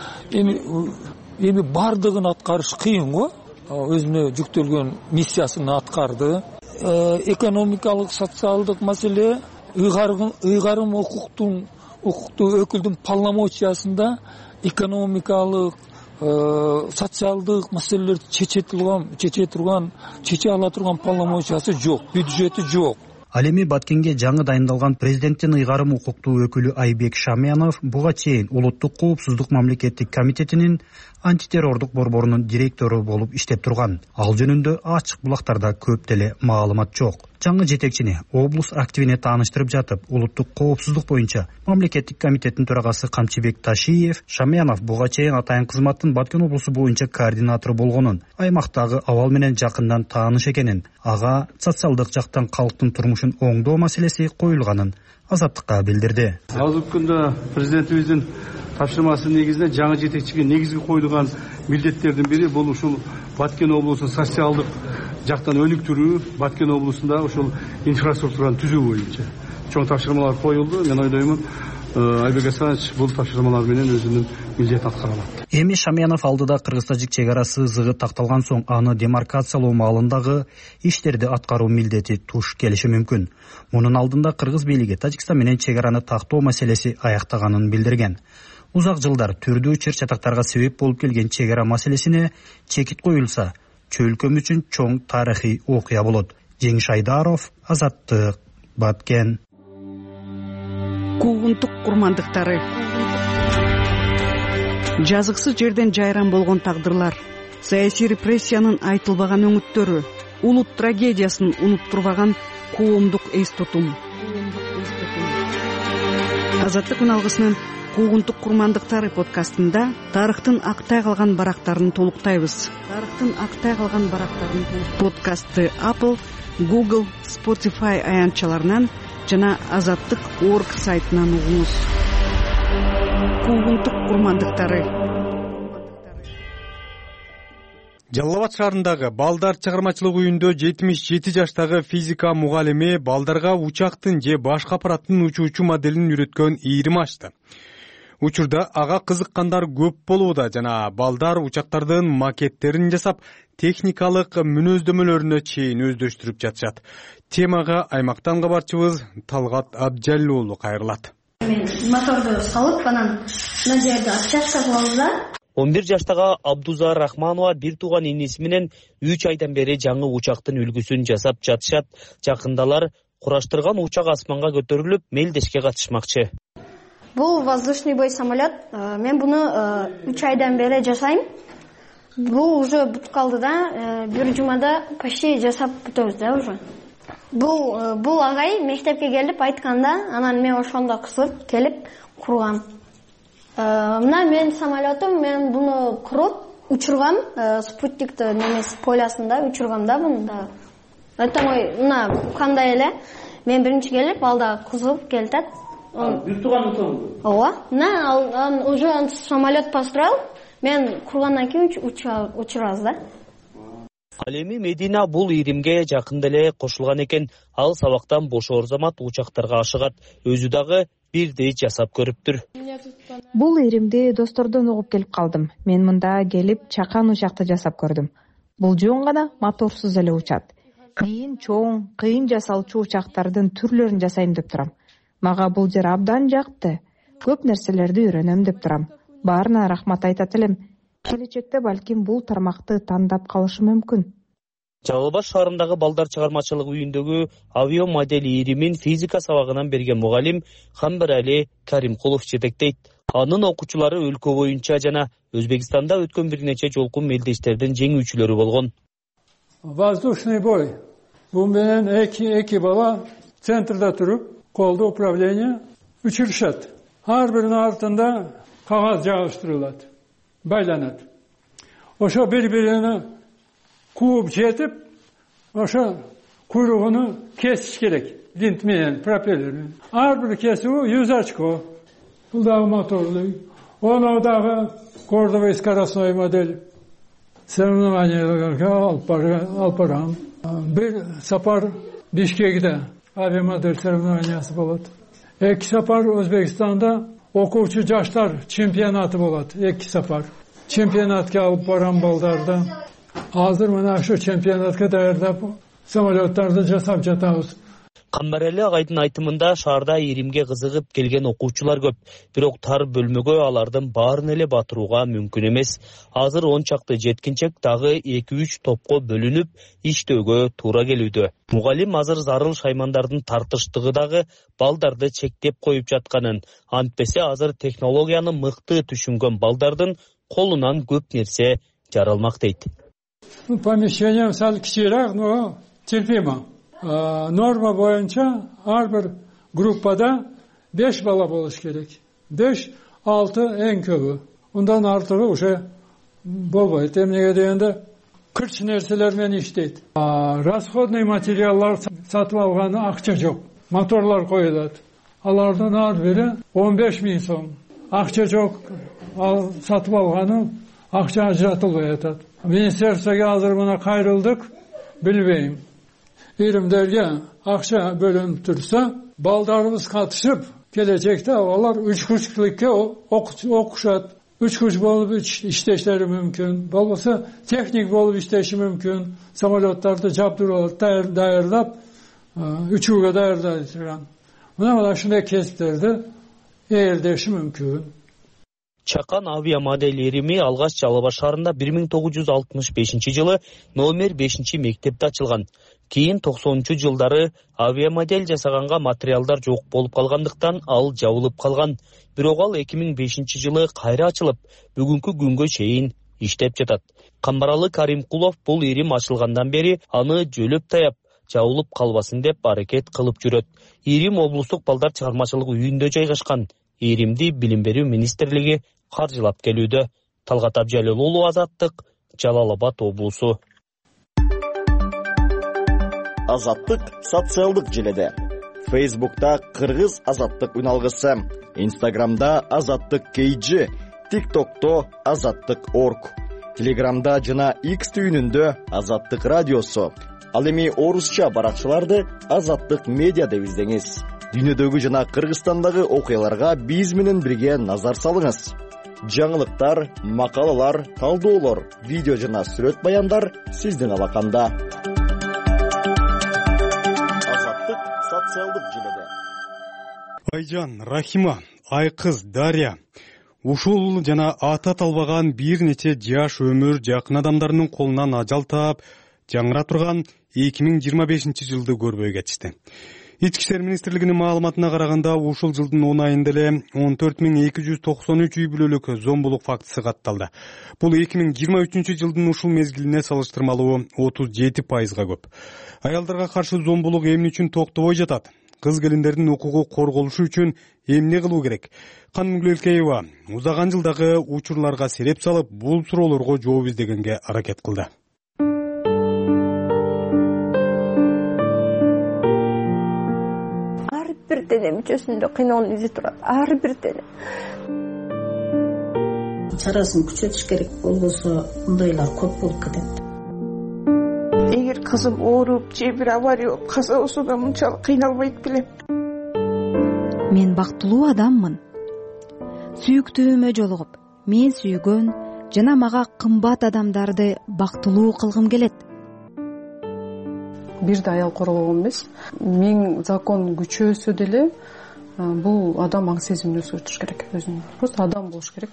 Эми бардыгын аткарыш кыйын го. Өзүнө жүктөлгөн миссиясын аткарды. Экономикалык, социалдык маселе, ыйгарым укуктуу өкүлдүн полномочиясында экономикалык, социалдык маселелерди чече ала турган полномочиясы жок, бюджети жок. Ал эми Баткенге жаңы дайындалган президенттин ыйгарым укуктуу өкүлү Айбек Шамянов буга чейин Улуттук коопсуздук мамлекеттик комитетинин антитеррордук борборунун директору болуп иштеп турган. Ал жөнүндө ачык булактарда көп деле маалымат жок. Жаңы жетекчини облус активине тааныштырып жатып, Улуттук коопсуздук боюнча мамлекеттик комитеттин төрагасы Камчыбек Ташиев Шамянов буга чейин атайын кызматтын Баткен облусу боюнча координатору болгонун, аймактагы абал менен жакындан тааныш экенин, ага социалдык жактан калктын турмушун оңдоо маселеси коюлганын Азаттыкка билдирди. Азыркы күндө президентибиздин тапшырмасы негизинде жаңы жетекчиге негизги коюлган милдеттердин бири бул ушул Баткен облусу социалдык жактан өнүктүрүү, Баткен облусунда ушул инфраструктураны түзүү боюнча чоң тапшырмалар коюлду. Мен ойлоймун, Айбек Асанович бул тапшырмалар менен өзүнүн милдетин аткара алат. Эми Шамянов алдыда Кыргыз-Тажик чек ара сызыгы такталган соң аны демаркациялоо маалындагы иштерди аткаруу милдети туш келиши мүмкүн. Мунун алдында Кыргыз бийлиги Тажикстан менен чек араны тактоо маселеси аяктаганын билдирген. Узак жылдар түрдүү чыр-чатактарга себеп болуп келген чек ара маселесине чекит коюлса, чөлкөм үчүн чоң тарыхый окуя болот. Жеңиш Айдаров, Азаттык, Баткен. Куугунтук курмандыктары. Жазыксыз жерден жайран болгон тагдырлар, саясий репрессиянын айтылбаган өңүттөрү, улут трагедиясын унуттурбаган коомдук эс тутум. Азаттык үналгысынын Куугунтук курмандыктары подкастында тарыхтын актай калган барактарын толуктайбыз. Подкастты Apple, Google, Spotify аянтчаларынан жана Азаттык.org сайтынан угуңуз. Куугунтук курмандыктары. Жалал Абад шаарындагы балдар чыгармачылык үйүндө 77 жаштагы физика мугалими балдарга учактын же башка аппараттын учуучу моделин үйрөткөн ийрим ачты. Учурда ага кызыккандар көп болууда жана балдар учактардын макеттерин жасап, техникалык мүнөздөмөлөрүнө чейин өздөштүрүп жатышат. Темага аймактан кабарчыбыз Талгат Абджалил уулу кайрылат. Мен моторду салып, анан мына жерде отчастка кылабыз да. 11 жаштагы Абдуза Рахманова бир тууган иниси менен 3 айдан бери жаңы учактын үлгүсүн жасап жатышат. Жакындалар кураштырган учак асманга көтөрүлүп, мелдешке катышмакчы. Бул воздушный бой самолет. Мен буну 3 айдан бери жасайм. Бул уже бүтүп калды да, бир жумада почти жасап бүтөбүз да уже. Бул агай мектепке келип айтканда, анан мен ошондо кызып келип кургам. Мына мен самолетум, мен буну куруп учургам, спутниктин немеси полясында учургам да буну да. Это мой, мына кандай эле. Мен биринчи келип, алда кызып келтет. Бир тууган утум. Ооба. Мына уже самолет построил. Мен кургандан кийин учурабыз да. Ал эми Медина бул иримге жакында эле кошулган экен. Ал сабактан бошоор замат учактарга ашыгат. Өзү дагы бирди жасап көрүптүр. Бул иримди достордон угуп келип калдым. Мен мында келип чакан учакты жасап көрдүм. Бул жөн гана моторсуз эле учат. Кыйын чоң, кыйын жасалчу учактардын түрлөрүн жасайм деп турам. Мага бул жер абдан жакты. Көп нерселерди үйрөнөм деп турам. Баарына рахмат айтат элем. Келечекте балким бул тармакты тандап калышым мүмкүн. Жалал Абад шаарындагы балдар чыгармачылык үйүндөгү авиа модель иримин физика сабагынан берген мугалим Хамбарали Каримкулов жетектейт. Анын окуучулары өлкө боюнча жана Өзбекстанда өткөн бир нече жолкун мелдештердин жеңүүчүлөрү болгон. Воздушный бой. Бул менен эки бала центрда туруп, колдо управление учурушат. Ар биринин артында кагаз жабыштырылат, байланат. Ошо бири-бирине кууп жетип, ошо куйругуну кесиш керек. Винт менен, пропеллер менен. Ар бир кесүү 100 очко. Бул дагы моторлуу. Ону дагы кордовый скоростной модель. Соревнованияларга алып барам. Бир сапар Бишкекте авиамодель соревнованиясы болот. Эки сапар Өзбекстанда окуучу жаштар чемпионаты болот. Эки сапар. Чемпионатка алып барам балдарды. Азыр мына ошо чемпионатка даярдап самолеттарды жасап жатабыз. Камбарали агайдын айтымында шаарда иримге кызыгып келген окуучулар көп, бирок тар бөлмөгө алардын баарын эле батырууга мүмкүн эмес. Азыр 10 чакты жеткинчек дагы 2-3 топко бөлүнүп иштөөгө туура келүүдө. Мугалим азыр зарыл шаймандардын тартыштыгы дагы балдарды чектеп коюп жатканын, антпесе азыр технологияны мыкты түшүнгөн балдардын колунан көп нерсе жаралмак дейт. Помещение сал кичиирээк, но терпимо. Норма боюнча ар бир группада 5 бала болуш керек. 5-6 эң көбү. Ундан артыгы уже болбойт. Эмнеге дегенде кырч нерселер менен иштейт. Расходный материалдар сатып алганы акча жок. Моторлор коюлат. Алардын ар бири 15 000 сом. Акча жок. Ал сатып алганы акча ажыратылбай атат. Министерствого азыр мына кайрылдык, билбейм. Иримдерге акча бөлүнүп турса, балдарыбыз катышып, келечекте алар учкучтукке окушат. Учкуч болуп иштештери мүмкүн. Болбосо техник болуп иштеши мүмкүн. Самолеттарды жабдырып, даярдап, учууга даярдай турган. Мына ушундай кесиптерди ээлдеши мүмкүн. Чакан авиамодель ирими алгач Жалал Абад шаарында 1965 жылы номер 5 мектепте ачылган. Кийин 90 жылдары авиамодель жасаганга материалдар жок болуп калгандыктан ал жабылып калган. Бирок ал 2005 жылы кайра ачылып, бүгүнкү күнгө чейин иштеп жатат. Камбаралы Каримкулов бул ирим ачылгандан бери аны жөлөп таяп, жабылып калбасын деп аракет кылып жүрөт. Ирим облустук балдар чыгармачылык үйүндө жайгашкан. Иримди Билим берүү министрлиги каржылап келүүдө. Талгат Абжалил уулу, Азаттык, Жалал Абад облусу. Азаттык социалдык желеде. Фейсбукта Кыргыз Азаттык үналгысы, Инстаграмда Азаттык KG, ТикТокто Азаттык.org, Телеграмда жана X түйүнүндө Азаттык радиосу. Ал эми орусча баракчаларды Азаттык медиа деп издеңиз. Дүйнөдөгү жана Кыргызстандагы окуяларга биз менен бирге назар салыңыз. Жаңылыктар, макалалар, талдоолор, видео жана сүрөт баяндар сиздин алаканда. Азаттык социалдык желеде. Айжан, Рахима, Айкыз, Дарья. Ушул жана ата талбаган бир нече жаш өмүр жакын адамдарынын колунан ажал таап, жаңыра турган 2025 жылды көрбөй кетишти. Ички иштер министрлигинин маалыматына караганда, ушул жылдын 10 айында эле 14293 үй бүлөлүк зомбулук фактысы катталды. Бул 2023 жылдын ушул мезгилине салыштырмалуу 37%га көп. Аялдарга каршы зомбулук эмне үчүн токтобой жатат? Кыз келиндердин укугу корголушу үчүн эмне кылуу керек? Канымгүл Элкеева узаган жылдагы учурларга сереп салып, бул суроолорго жооп издегенге аракет кылды. Бир дене мүчөсүндө кыйноонун изи турат. Ар бир дене. Чарасын күчөтүш керек, болбосо мындайлар көп болуп кетет. Эгер кызым ооруп же бир авария болуп каза болсо да мынчалык кыйналбайт белем. Мен бактылуу адаммын. Сүйүктүүмө жолугуп, мен сүйгөн жана мага кымбат адамдарды бактылуу кылгым келет. Бирде аял корголгон эмес. Мен закон күчөөсө деле бул адам аң сезимин өзгөртүш керек өзүнүн. Просто адам болуш керек.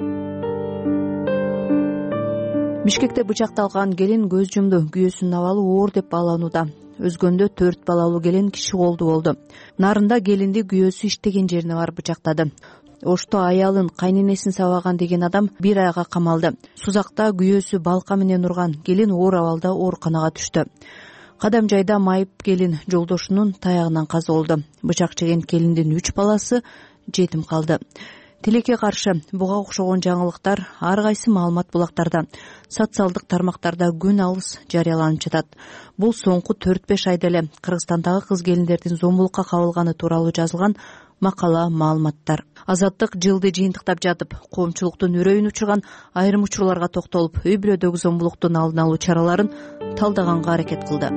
Бишкекте бычакталган келин көз жумду. Күйөөсүнүн абалы оор деп бааланууда. Өзгөндө 4 балалуу келин киши колду болду. Нарында келинди күйөөсү иштеген жерине барып бычактады. Ошто аялын кайненесин сабаган деген адам 1 айга камалды. Сузакта күйөөсү балка менен урган келин оор абалда ооруканага түштү. Кадам жайда майып келин жолдошунун таягынан каза болду. Бычак жеген келиндин 3 баласы жетим калды. Тилекке каршы буга окшогон жаңылыктар ар кайсы маалымат булактарда, социалдык тармактарда күн алыс жарыяланып жатат. Бул соңку 4-5 айда эле Кыргызстандагы кыз келиндердин зомбулукка кабылганы тууралуу жазылган макала, маалыматтар. Азаттык жылды жыйынтыктап жатып, коомчулуктун үрөйүн учурган айрым учурларга токтолуп, үй бүлөдөгү зомбулуктун алдын алуу чараларын талдаганга аракет кылды.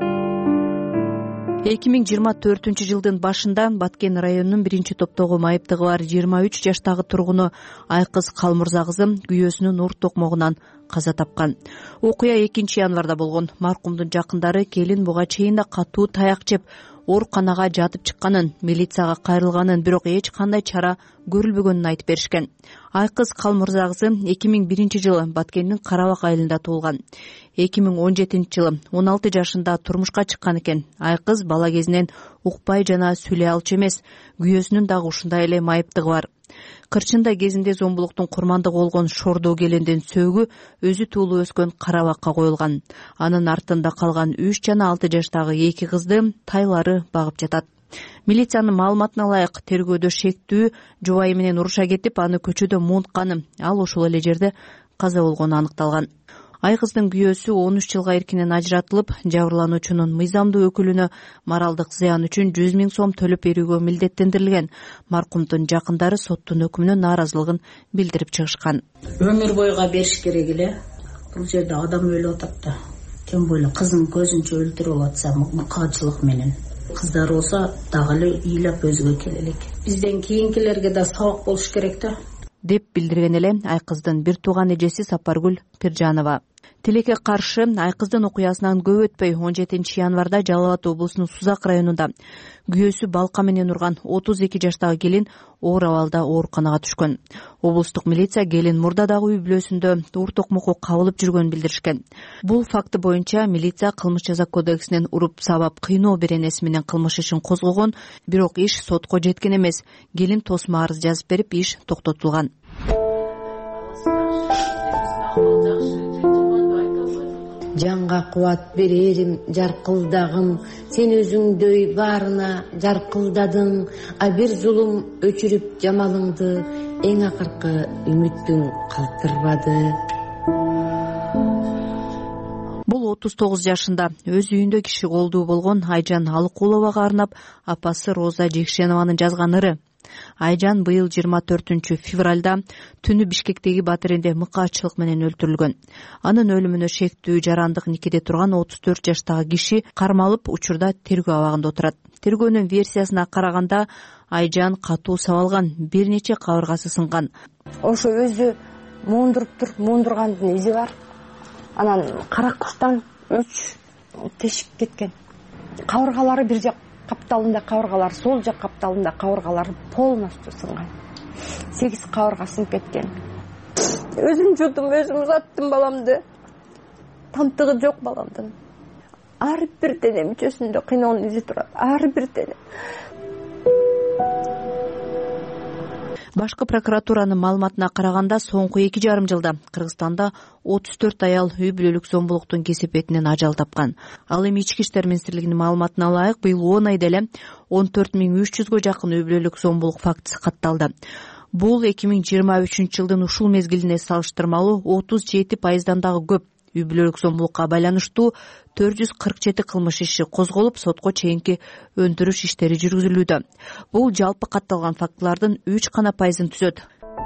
2024 жылдын башында Баткен районунун 1-топтогу майыптыгы бар 23 жаштагы тургуну Айкыз Калмырза кызы күйөөсүнүн урт токмогунан каза тапкан. Окуя 2 январда болгон. Маркумдун жакындары келин буга чейин да катуу таяк жеп, ооруканага жатып чыкканын, милицияга кайрылганын, бирок эч кандай чара көрүлбөгөнүн айтып беришкен. Айкыз Калмырза кызы 2001 жылы Баткендин Карабак айылында туулган. 2017 жылы 16 жашында турмушка чыккан экен. Айкыз бала кезинен укпай жана сүйлөй алчу эмес. Күйөөсүнүн дагы ушундай эле майыптыгы бар. Кырчындай кезинде зомбулуктун курмандыгы болгон Шордоо келендин сөөгү өзү туулуп өскөн Карабакка коюлган. Анын артында калган 3 жана 6 жаштагы 2 кызды тайлары багып жатат. Милициянын маалыматына ылайык, тергөөдө шектүү жубайы менен уруша кетип, аны көчөдө муунтканы, ал ошол эле жерде каза болгону аныкталган. Айкыздын күйөөсү 13 жылга эркинен ажыратылып, жабырлануучунун мыйзамдуу өкүлүнө моралдык зыян үчүн 100 000 сом төлөп берүүгө милдеттендирилген. Маркумдун жакындары соттун өкүмүнө нааразылыгын билдирип чыгышкан. Өмүр бойга бериш керек эле. Бул жерде адам өлүп атат да. Тем более кызын көзүнчө өлтүрүп атса, мыкаачылык менен. Кыздар болсо дагы эле ыйлап өзгө келе элек. Бизден кийинкилерге да сабак болуш керек да, деп билдирген эле Айкыздын бир тууган эжеси Сапаргүл Пиржанова. Тилекке каршы Айкыздын окуясынан көп өтпөй 17 январда Жалал Абад облусунун Сузак районунда күйөөсү балка менен урган 32 жаштагы келин оор абалда ооруканага түшкөн. Облустук милиция келин мурдадагы үй бүлөсүндө уур токмокко кабылып жүргөнүн билдиришкен. Бул факты боюнча милиция кылмыш жаза кодексинен уруп сабап кыйноо беренеси менен кылмыш ишин козгогон, бирок иш сотко жеткен эмес. Келин тосмо арыз жазып берип, иш токтотулган. Жанга кубат берерим жаркылдагым, сен өзүңдөй баарына жаркылдадың, а бир зулум өчүрүп жамалыңды, эң акыркы үмүттүң калтырбады. Бул 39 жашында өз үйүндө киши колдуу болгон Айжан Алыкуловага арнап апасы Роза Жекшенованын жазган ыры. Айжан быйыл 24 февралда түнү Бишкектеги батиринде мыкаачылык менен өлтүрүлгөн. Анын өлүмүнө шектүү жарандык никеде турган 34 жаштагы киши кармалып, учурда тергөө абагында отурат. Тергөөнүн версиясына караганда Айжан катуу сабалган, бир нече кабыргасы сынган. Ошо өзү муундуруптур, муундургандын изи бар. Анан кара куштан 3 тешик кеткен. Кабыргалары бир жак капталында кабыргалар, сол жак капталында кабыргалары полностью сынган. 8 кабыргасын кеткен. Өзүм жудум, өзүм узаттым баламды. Тамтыгы жок баламдын. Ар бир дене мүчөсүндө кыйноонун изи турат. Ар бир дене. Башкы прокуратуранын маалыматына караганда, соңку 2,5 жылда Кыргызстанда 34 аял үй бүлөлүк зомбулуктун кесепетинен ажал тапкан. Ал эми Ички иштер министрлигинин маалыматына ылайык, быйыл 10 айда эле 14300 жакын үй бүлөлүк зомбулук фактысы катталды. Бул 2023 жылдын ушул мезгилине салыштырмалуу 37% дагы көп. Үй бүлөлүк зомбулукка байланыштуу 447 кылмыш иши козголуп, сотко чейинки өндүрүш иштери жүргүзүлүүдө. Бул жалпы катталган фактылардын 3% түзөт.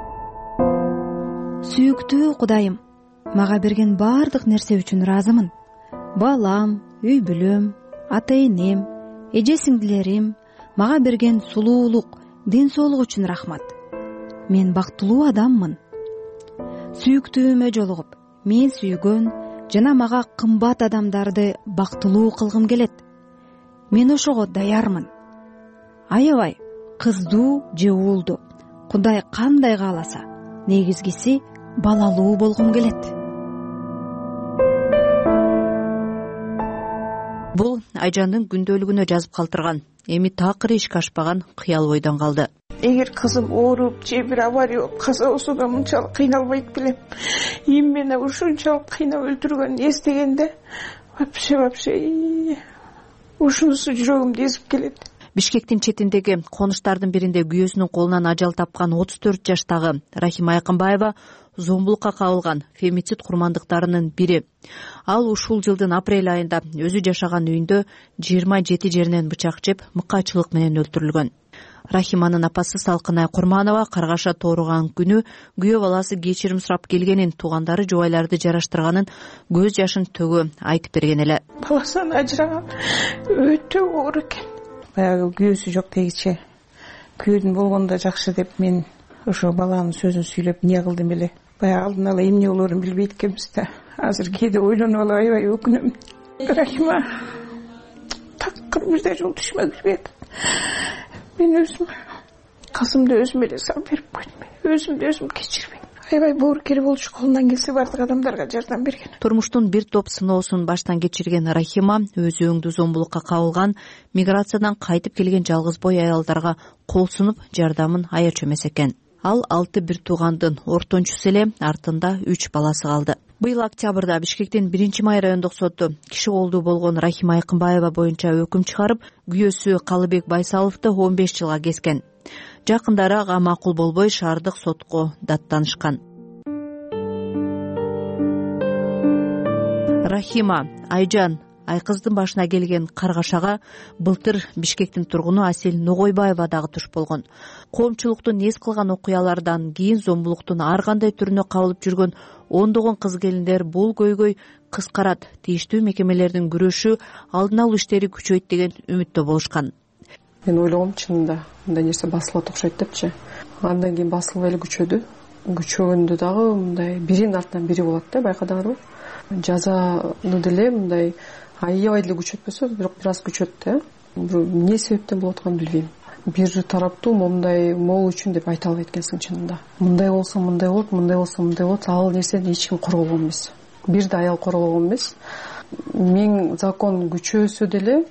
Сүйүктүү Кудайым, мага берген баардык нерсе үчүн ыраазымын. Балам, үй бүлөм, ата-энем, эже сиңдилерим, мага берген сулуулук, ден соолук үчүн рахмат. Мен бактылуу адаммын. Сүйүктүүмө жолугуп, мен сүйгөн жана мага кымбат адамдарды бактылуу кылгым келет. Мен ошого даярмын. Аябай кыздуу же уулду, Кудай кандай кааласа, негизгиси балалуу болгум келет. Бул Айжандын күндөлүгүнө жазып калтырган. Эми такыр ишке ашпаган кыял ойдон калды. Эгер кызым ооруп же бир авария болуп каза болсо да мынчалык кыйналбайт белем. Им мени ушунчалык кыйнап өлтүргөнүн эстегенде вообще ушунусу жүрөгүмдү эзип келет. Бишкектин четиндеги конуштардын биринде күйөөсүнүн колунан ажал тапкан 34 жаштагы Рахима Айкынбаева зомбулукка кабылган фемицид курмандыктарынын бири. Ал ушул жылдын апрель айында өзү жашаган үйүндө 27 жеринен бычак жеп, мыкаачылык менен өлтүрүлгөн. Рахиманын апасы Салкынай Курманова каргаша тооруган күнү күйөө баласы кечирим сурап келгенин, туугандары жубайларды жараштырганын, көз жашын төгө айтып берген эле. Баласынан ажыраган өтө оор экен. Баягы күйөөсү жок дегиче, күйөөдүн болгондо жакшы деп мен ошо баланын сөзүн сүйлөп эмне кылдым эле. Баягы алдын ала эмне болоорун билбейт экенбиз да. Азыр кээде ойлонуп алып аябай өкүнөм. Рахима так акырыбызда жол түшмө кирбек. Мен өзүм касымды өзүм эле салып берип койдум. Өзүмдү өзүм кечирбейм. Аябай боорукер болуш, колунан келсе бардык адамдарга жардам берген. Турмуштун бир топ сыноосун баштан кечирген Рахима өз өңдүү зомбулукка кабылган, миграциядан кайтып келген жалгыз бой аялдарга кол сунуп жардамын аячу эмес экен. Ал 6 бир туугандын ортончусу эле, артында 3 баласы калды. Быйыл октябрда Бишкектин 1-май райондук соту киши колдуу болгон Рахима Айкынбаева боюнча өкүм чыгарып, күйөөсү Калыбек Байсаловду 15 жылга кескен. Жакындары ага макул болбой шаардык сотко даттанышкан. Рахима Айжан Айкыздын башына келген каргашага былтыр Бишкектин тургуну Асел Ногойбаева дагы туш болгон. Коомчулуктун эс кылган окуялардан кийин зомбулуктун ар кандай түрүнө кабылып жүргөн ондогон кыз келиндер бул көйгөй кыскарат, тийиштүү мекемелердин күрөшү, алдын алуу иштери күчөйт деген үмүттө болушкан. Мен ойлогом чынында мындай нерсе басылат окшойт депчи. Андан кийин басылып эле күчөдү. Күчөгөндө дагы мындай биринин артынан бири болот да, байкадыңарбы? Жазаны деле мындай аябай деле күчөтпөсө, бирок бир аз күчөт да. Эмне себептен болот атканын билбейм. Бир тараптуу момундай могул үчүн деп айта албайт экенсиң чынында. Мындай болсо мындай болот, мындай болсо мындай болот. Ал нерсени эч ким коргогон эмес. Бир да аял коргогон эмес. Миң закон күчөөсө деле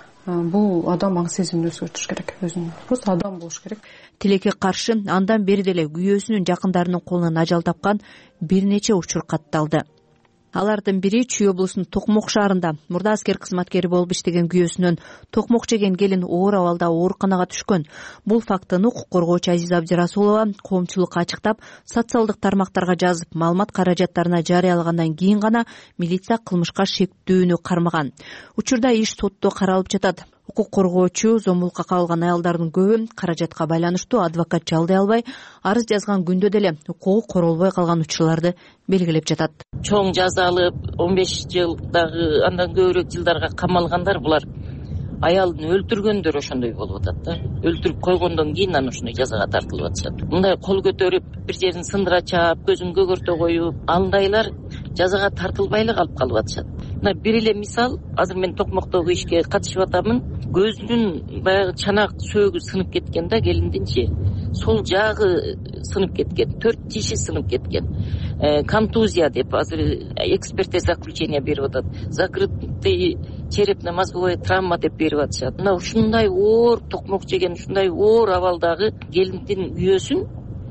бул адам аң сезимин өзгөртүш керек, өзүн просто адам болуш керек. Тилекке каршы андан бери деле күйөөсүнүн жакындарынын колунан ажал тапкан бир нече учур катталды. Алардын бири Чүй облусунун Токмок шаарында мурда аскер кызматкери болуп иштеген күйөөсүнөн токмок жеген келин оор абалда ооруканага түшкөн. Бул фактыны укук коргоочу Азиза Абдирасулова коомчулукка ачыктап, социалдык тармактарга жазып, маалымат каражаттарына жарыялагандан кийин гана милиция кылмышка шектүүнү кармаган. Учурда иш сотто каралып жатат. Укук коргоочу зомбулукка кабылган аялдардын көбү каражатка байланыштуу адвокат жалдый албай, арыз жазган күндө деле укугу королбой калган учурларды белгилеп жатат. Чоң жаза алып 15 жылдагы андан көбүрөөк жылдарга камалгандар булар аялын өлтүргөндөр ошондой болуп атат да. Өлтүрүп койгондон кийин анан ушуну жазага тартылып атышат. Мындай кол көтөрүп, бир жерин сындыра чаап, көзүн көгөртө коюп, андайлар жазага тартылбай эле калып атышат. Мына бир эле мисал, азыр мен Токмоктогу ишке катышып атамын. Көзүнүн баягы чанак сөөгү сынып кеткен да, келиндинчи. Сол жагы сынып кеткен, 4 тиши сынып кеткен. Контузия деп азыр экспертное заключение берип атат. Закрытый черепно-мозговая травма деп берип атышат. Мына ушундай оор токмок жеген, ушундай оор абалдагы келиндин күйөөсүн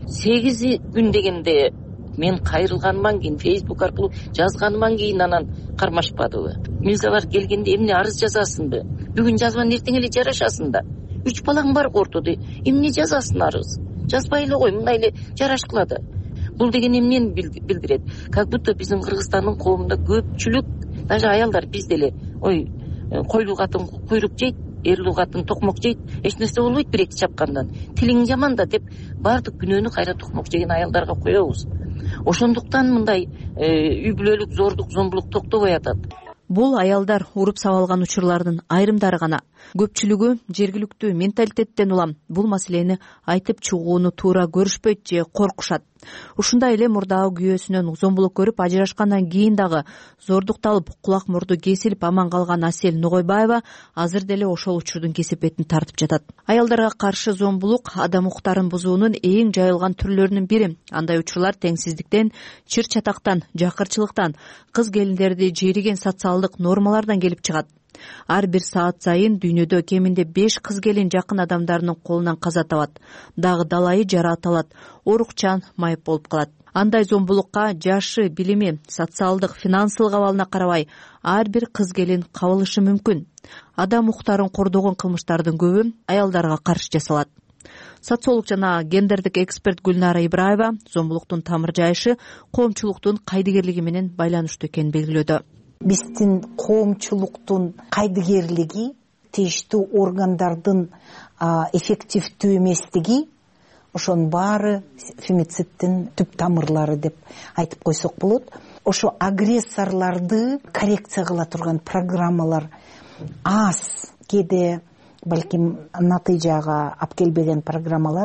8 күн дегенде мен кайрылганыман кийин, Facebook аркылуу жазганыман кийин анан кармашпадыбы. Милициялар келгенде эмне арыз жазасыңбы? Бүгүн жазбан эртең эле жарашасың да. 3 балаң бар ортодо. Эмне жазасың арыз? Жазбай эле кой, мындай эле жарашкыла да. Бул деген эмнени билдирет? Как будто биздин Кыргызстандын коомунда көпчүлүк, даже аялдар биз деле, ой, койлуу катын куйрук жейт, эрлүү катын токмок жейт, эч нерсе болбойт бир эки чапкандан. Тилиң жаман да деп баардык күнөөнү кайра токмок жеген аялдарга коебуз. Ошондуктан мындай үй бүлөлүк зордук, зомбулук токтобой атат. Бул аялдар уруп сабалган учурлардын айрымдары гана. Көпчүлүгү жергиликтүү менталитеттен улам бул маселени айтып чыгууну туура көрүшпөйт же коркушат. Ушундай эле мурдагы күйөөсүнөн зомбулук көрүп ажырашкандан кийин дагы зордукталып, кулак мурду кесилип аман калган Асел Ногойбаева азыр деле ошол учурдун кесепетин тартып жатат. Аялдарга каршы зомбулук адам укуктарын бузуунун эң жайылган түрлөрүнүн бири. Андай учурлар теңсиздиктен, чыр чатактан, жакырчылыктан, кыз келиндерди жээриген социалдык нормалардан келип чыгат. Ар бир саат сайын дүйнөдө кеминде 5 кыз келин жакын адамдарынын колунан каза табат. Дагы далайы жарааталат, орукчан майып болуп калат. Андай зомбулукка жашы, билими, социалдык, финансылык абалына карабай ар бир кыз келин кабылышы мүмкүн. Адам укуктарын кордогон кылмыштардын көбү аялдарга каршы жасалат. Социолог жана гендердик эксперт Гүлнара Ибраева зомбулуктун тамыр жайышы коомчулуктун кайдыгерлиги менен байланыштуу экенин белгилөөдө. Биздин коомчулуктун кайдыгерлиги, тийиштүү органдардын эффективдүү эместиги, ошонун баары фемицидтин түп тамырлары деп айтып койсок болот. Ошо агрессорлорду коррекция кыла турган программалар аз, кээде балким натыйжага алып келбеген программалар.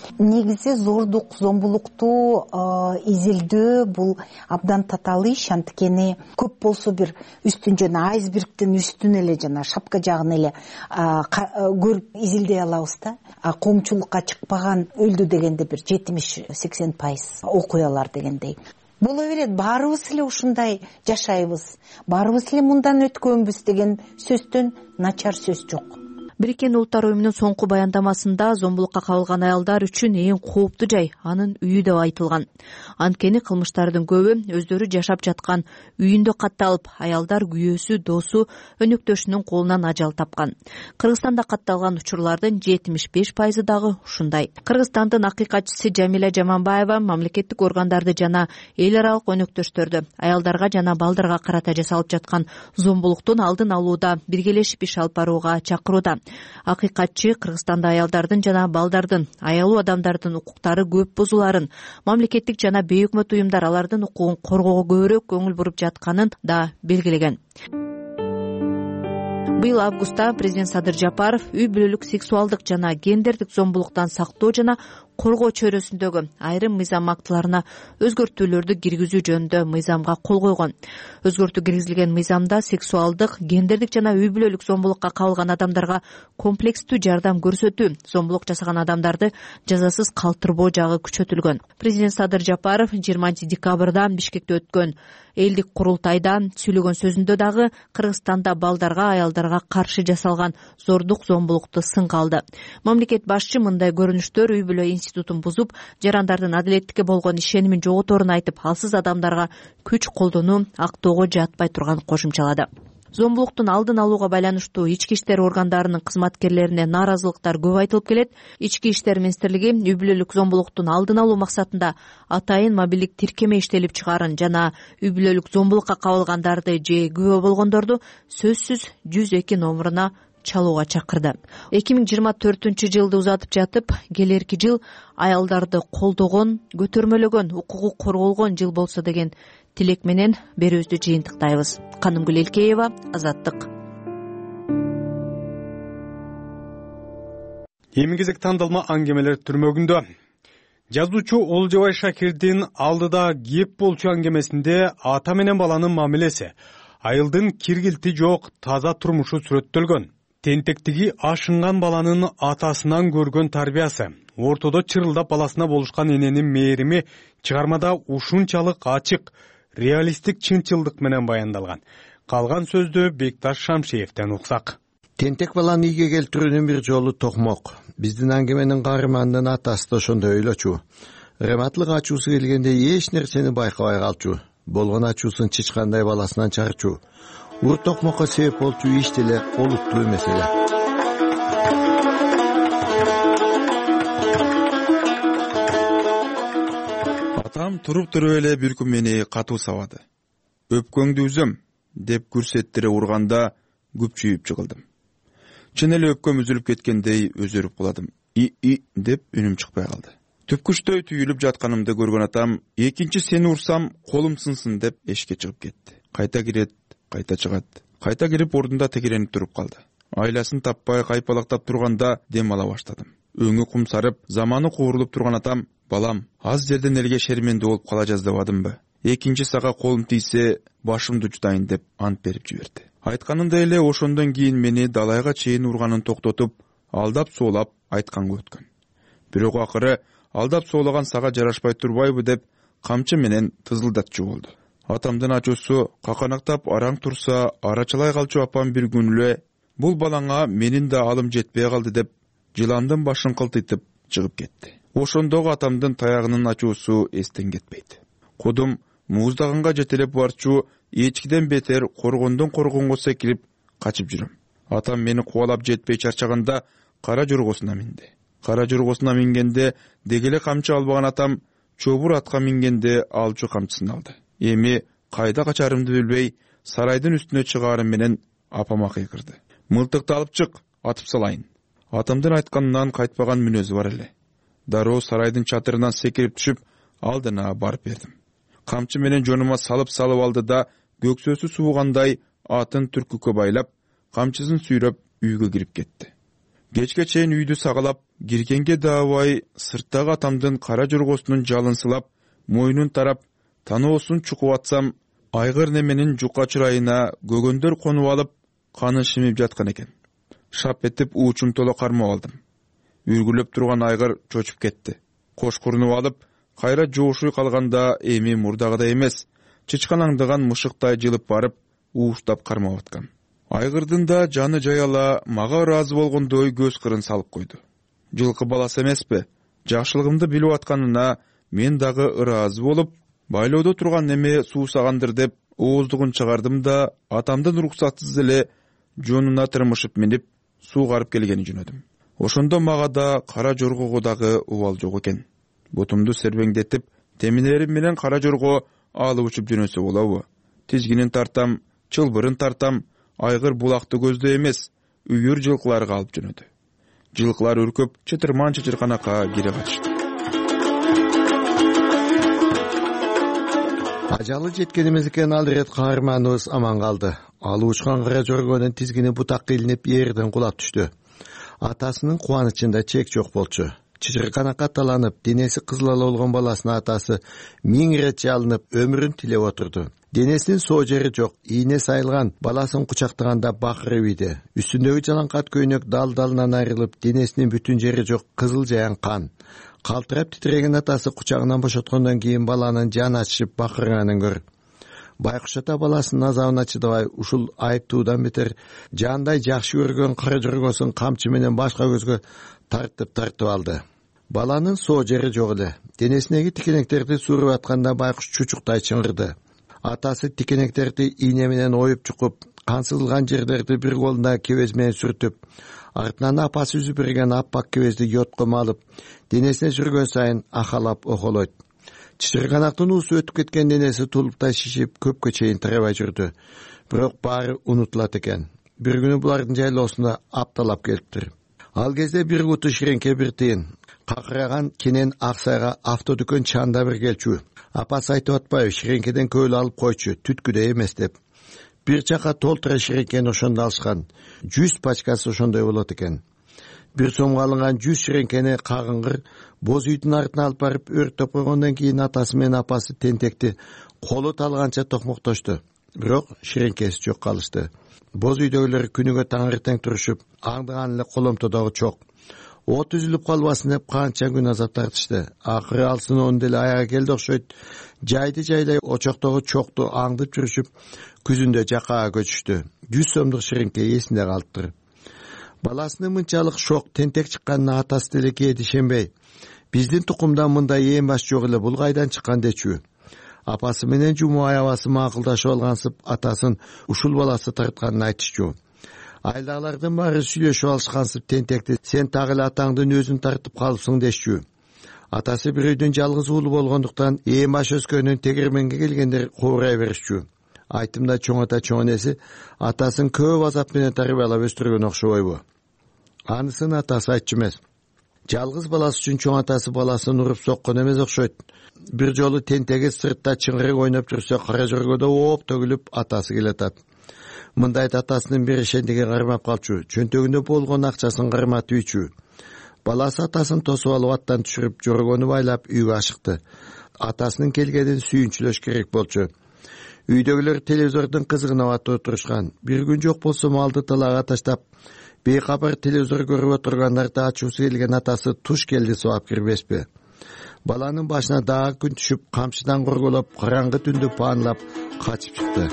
негизи зордук зомбулукту изилдөө бул абдан татаал иш. Анткени көп болсо бир үстүн жана айсбергдин үстүн эле жана шапка жагын эле көрүп изилдей алабыз да. Коомчулукка чыкпаган өлдү дегенде бир 70-80% окуялар дегендей. Боло берет, баарыбыз эле ушундай жашайбыз, баарыбыз эле мындан өткөнбүз деген сөздөн начар сөз жок. Бириккен Улуттар уюмунун соңку баяндамасында зомбулукка кабылган аялдар үчүн эң кооптуу жай анын үйү деп айтылган. Анткени кылмыштардын көбү өздөрү жашап жаткан үйүндө катталып, аялдар күйөөсү, досу, өнөктөшүнүн колунан ажал тапкан. Кыргызстанда катталган учурлардын 75% дагы ушундай. Кыргызстандын акыйкатчысы Жамиля Жаманбаева мамлекеттик органдарды жана эл аралык өнөктөштөрдү аялдарга жана балдарга карата жасалып жаткан зомбулуктун алдын алууда биргелешип иш алып барууга чакырууда. Акыйкатчы Кыргызстанда аялдардын жана балдардын, аялуу адамдардын укуктары көп бузуларын, мамлекеттик жана бейөкмөт уюмдар алардын укугун коргоого көбүрөөк көңүл буруп жатканын да белгилеген. Быйыл августта президент Садыр Жапаров үй бүлөлүк сексуалдык жана гендердик зомбулуктан сактоо жана коргоо чөйрөсүндөгү айрым мыйзам актыларына өзгөртүүлөрдү киргизүү жөнүндө мыйзамга кол койгон. Өзгөртүү киргизилген мыйзамда сексуалдык, гендердик жана үй бүлөлүк зомбулукка кабылган адамдарга комплекстүү жардам көрсөтүү, зомбулук жасаган адамдарды жазасыз калтырбоо жагы күчөтүлгөн. Президент Садыр Жапаров 20 декабрда Бишкекте өткөн элдик курултайда сүйлөгөн сөзүндө дагы Кыргызстанда балдарга, аялдарга каршы жасалган зордук зомбулукту сынга алды. Мамлекет башчы мындай көрүнүштөр үй бүлө институтун бузуп, жарандардын адилеттикке болгон ишенимин жоготорун айтып, алсыз адамдарга күч колдонуу актоого жатпай турганын кошумчалады. Зомбулуктун алдын алууга байланыштуу ички иштер органдарынын кызматкерлерине нааразылыктар көп айтылып келет. Ички иштер министрлиги үй бүлөлүк зомбулуктун алдын алуу максатында атайын мобилдик тиркеме иштелип чыгаарын жана үй бүлөлүк зомбулукка кабылгандарды же күбө болгондорду сөзсүз 102 номуруна чалууга чакырды. 2024-жылды узатып жатып, келерки жыл аялдарды колдогон, көтөрмөлөгөн, укугу корголгон жыл болсо деген тилек менен берүүбүздү жыйынтыктайбыз. Канымгүл Элкеева, Азаттык. Эми кезек тандалма аңгемелер түрмөгүндө. Жазуучу Олжобай Шакирдин алдыда кеп болчу аңгемесинде ата менен баланын мамилеси, айылдын киргилти жок таза турмушу сүрөттөлгөн. Тентектиги ашынган баланын атасынан көргөн тарбиясы, ортодо чырылдап баласына болушкан эненин мээрими чыгармада ушунчалык ачык, реалисттик чынчылдык менен баяндалган. Калган сөздү Бекташ Шамшиевден уксак. Тентек баланы ийге келтирүүнүн бир жолу токмок. Биздин аңгеменин каарманынын атасы да ошондой ойлочу. Рематлык ачуусу келгенде эч нерсени байкабай калчу. Болгон ачуусун чычкандай баласынан чарчу. Ур токмокко себеп болчу иш деле олуттуу меселе. Атам туруп эле бир күн мени катуу сабады. Өпкөңдү үзөм деп күрсеттире урганда күпчүйүп жыгылдым. Чын эле өпкөм үзүлүп кеткендей өзөрүп куладым. И деп үнүм чыкпай калды. Түпкүчтөй түйүлүп жатканымды көргөн атам, экинчи сени урсам колум сынсын деп эшикке чыгып кетти. Кайта кирет, кайта чыгат. Кайта кирип ордунда текеренип туруп калды. Айласын таппай кайпалактап турганда дем ала баштадым. Өңү кумсарып, заманы куурулуп турган атам, балам, аз жерден элге шерменде болуп кала жаздабадымбы? Экинчи сага колум тийсе, башымды жутайын деп ант берип жиберди. Айтканындай эле ошондон кийин мени далайга чейин урганын токтотуп, алдап соолап айтканга өткөн. Бирок акыры алдап соолаган сага жарашпай турбайбы деп камчы менен тызылдатчу болду. Атамдын ачуусу каканактап араң турса, арачалай калчу апам бир күн эле бул балаңа менин да алым жетпей калды деп жыландын башын кылтыйтып чыгып кетти. Ошондогу атамдын таягынын ачуусу эстен кетпейт. Кудум мууздаганга жетелеп барчу, эчкиден бетер коргондон коргонго секирип качып жүрөм. Атам мени кубалап жетпей чарчаганда кара жоргосуна минди. Кара жоргосуна мингенде дегеле камчы албаган атам чобур атка мингенде алчу камчысын алды. Эми кайда качарымды билбей, сарайдын үстүнө чыгаарым менен апама кыйкырды. Мылтыкты алып чык, атып салайын. Атамдын айтканынан кайтпаган мүнөзү бар эле. Дароо сарайдын чатырынан секирип түшүп, алдына барып бердим. Камчы менен жонума салып алды да, көксөсү суугандай атын түркүккө байлап, камчысын сүйрөп үйгө кирип кетти. Кечке чейин үйдү сагалап, киргенге даабай сырттагы атамдын кара жоргосунун жалын сылап, мойнун тарап, таноосун чукуп атсам, айгыр неменин жука чырайына көгөндөр конуп алып, каны шимип жаткан экен. Шап этип уучум толо кармап алдым. Үргүлөп турган айгыр чочуп кетти. Кош курунуп алып, кайра жоошуй калганда эми мурдагыдай эмес, чычканаңдаган мышыктай жылып барып, ууштап кармап аткан. Айгырдын да жаны жаяла мага ыраазы болгондой көз кырын салып койду. Жылкы баласы эмеспи? Жакшылыгымды билип атканына мен дагы ыраазы болуп, байлоодо турган неме суусагандыр деп ооздугун чыгардым да атамдын уруксатсыз эле жонуна тырмышып минип суугарып келгени жөнөдүм. Ошондо мага да кара жоргого дагы убал жок экен. Бутумду сербеңдетип, теминерим менен кара жорго алып учуп жөнөсө болобу? Тизгинин тартам, чылбырын тартам, айгыр булакты көздө эмес, үйүр жылкыларга алып жөнөдү. Жылкылар үркөп, чытырман чычырканакка кире катышты. Ажалы жеткенибиз экен, ал ирет каарманыбыз аман калды. Ал учкан кара жоргонун тизгини бутакка илинип жерден кулап түштү. Атасынын кубанычында чек жок болчу. Чычырканакка таланып, денеси кызылала болгон баласынын атасы 1000 ирет жалынып, өмүрүн тилеп отурду. Денесинин соо жери жок, ийне сайылган, баласын кучактаганда бакырып ийди. Үстүндөгү жалаңкат көйнөк дал-далынан айрылып, денесинин бүтүн жери жок, кызыл жаян кан. Калтырап титиреген атасы кучагынан бошоткондон кийин баланын жаны ачышып бакырганын көр. Байкуш ата баласынын азабына чыдабай, ушул айыптуудан бетер жандай жакшы көргөн кара жоргосун камчы менен башка көзгө тартып алды. Баланын соо жери жок эле. Денесиндеги тикенектерди suurуп атканда байкуш чучуктай чыңгырды. Атасы тикенектерди ийне менен оюп чукуп, кан сызылган жерлерди бир колунда кебез менен сүртүп, артынан апасы үзүп берген аппак кебезди йотком алып, денесине сүргөн сайын ахалап охолойт. Чычырканактын уусу өтүп кеткен денеси тулуптай шишип, көпкө чейин тарабай жүрдү. Бирок баары унутулат экен. Бир күнү булардын жайлоосунда апталап келиптир. Ал кезде бир куту ширеңке бир тыйын. Какыраган кенен Аксайга автодүкөн чанда бир келчү. Апасы айтып атпайбы, ширеңкеден көөл алып койчу, түткүдөй эмес деп. Бир чака толтура ширеңкени ошондо алышкан. 100 пачкасы ошондой болот экен. Бир сомго алынган 100 ширеңкени кагыңгыр боз үйдүн артына алып барып өрттөп койгондон кийин атасы менен апасы тентекти колу талганча токмоктошту. Бирок ширеңкеси жок калышты. Боз үйдөгүлөр күнүгө таңертең турушуп, аңдыган эле коломтодогу чок. От үзүлүп калбасын деп канча күн азап тартышты. Акыры алсын он деле аяга келди окшойт. Жайды жайлай очоктогу чокту аңдып жүрүшүп, күзүндө жакаага көчүштү. 100 сомдук ширеңке эсинде калыптыр. Баласынын мынчалык шок, тентек чыкканына атасы деле кээде ишенбей, биздин тукумдан мындай эң баш жок эле, бул кайдан чыккан дечү. Апасы менен жуму аябасы макулдашып алгансып, атасын ушул баласы тартканын айтышчу. Айдагылардын баары сүйлөшүп алышкансып, тентекти сен так эле атаңдын өзүн тартып калыпсың дешчү. Атасы бир үйдүн жалгыз уулу болгондуктан эң баш өскөнүн тегерменге келгендер кобурай беришчү. Айтымда чоң ата чоң энеси атасын көп азап менен тарбиялап өстүргөн окшобойбу. Анысын атасы айтчу эмес. Жалгыз баласы үчүн чоң атасы баласын уруп соккон эмес окшойт. Бир жолу тентеги сыртта чыңгырык ойноп жүрсө, кара жоргодо ооп төгүлүп атасы келатат. Мындайда атасынын беришендиги кармап калчу, чөнтөгүндө болгон акчасын карматып ийчү. Баласы атасын тосуп алып аттан түшүрүп, жоргону байлап үйгө ашыкты. Атасынын келгенин сүйүнчүлөш керек болчу. Үйдөгүлөр телевизордун кызыгына батып отурушкан. Бир күн жок болсо малды талаага таштап, бейкабар телевизор көрүп отургандарды ачуусу келген атасы туш келди сабап кирбеспи. Баланын башына дагы күн түшүп, камчыдан корголоп, караңгы түндү паанлап качып чыкты.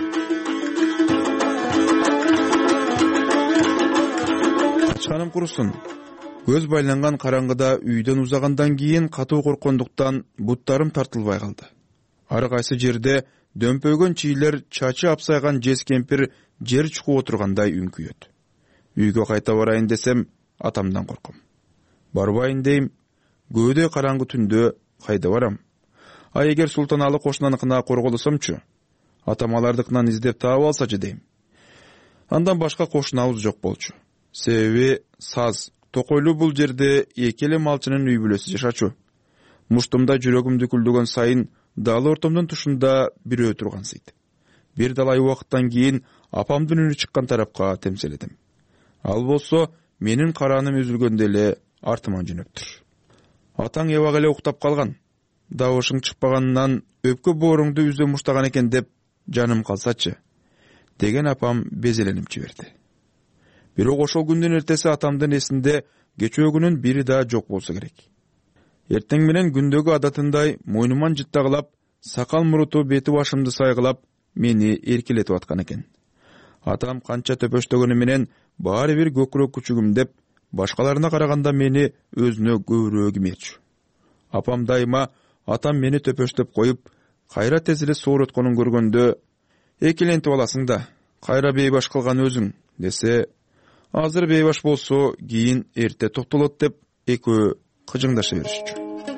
Качканым курусун. Көз байланган караңгыда үйдөн узагандан кийин катуу корккондуктан буттарым тартылбай калды. Ар кайсы жерде дөмпөгөн чийлер чачы апсайган жез кемпир жер чукуп отургандай үңкүйөт. Үйгө кайта барайын десем, атамдан корком. Барбайын дейм, көөдөй караңгы түндө кайда барам? А эгер Султаналы кошунаныкына корголосомчу, атам алардыкынан издеп таап алсачы дейм. Андан башка кошунабыз жок болчу. Себеби саз, токойлуу бул жерде эки эле малчынын үй бүлөсү жашачу. Муштумда жүрөгүмдү күлдөгөн сайын дал ортомдун тушунда бирөө тургансыйт. Бир далай убакыттан кийин апамдын үнү чыккан тарапка темселедим. Ал болсо менин карааным үзүлгөндө эле артыман жөнөптүр. Атаң эбак эле уктап калган. Дабышың чыкпаганынан өпкө бооруңду үзө муштаган экен деп жаным калсачы деген апам безеленип жиберди. Бирок ошол күндүн эртеси атамдын эсинде кечөөгүнүн бири да жок болсо керек. Эртең менен күндөгү адатындай мойнуман жыттагылап, сакал муруту бети башымды сайгылап, мени эркелетип аткан экен. Атам канча төпөштөгөнү менен баары бир көкүрөк күчүгүм деп, башкаларына караганда мени өзүнө көбүрөөк имечү. Апам дайыма атам мени төпөштөп коюп, кайра тез эле соорутконун көргөндө, экелентип аласың да, кайра бейбаш кылган өзүң десе, азыр бейбаш болсо кийин эрте токтолот деп экөө кыжыңдаша беришчү.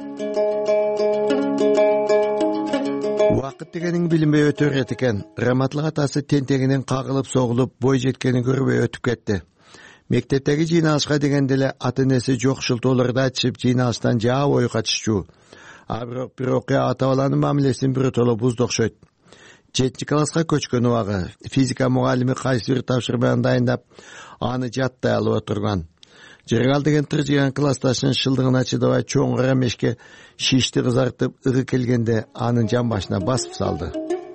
Убакыт дегениң билинбей өтөр экен. Раматлык атасы тентегинен кагылып согулуп, бой жеткенин көрбөй өтүп кетти. Мектептеги жыйналышка дегенде эле ата-энеси жок шылтоолорду айтышып, жыйналыштан жаа бою качышчу. Бир окуя ата баланын мамилесин биротоло бузду окшойт. 7 класска көчкөн убагы физика мугалими кайсы бир тапшырманы дайындап, аны жаттай алып отурган. Жыргал деген тыржыган классташынын шылдыгына чыдабай чоң кара мешке шишти кызартып, ыгы келгенде анын жан башына басып салды.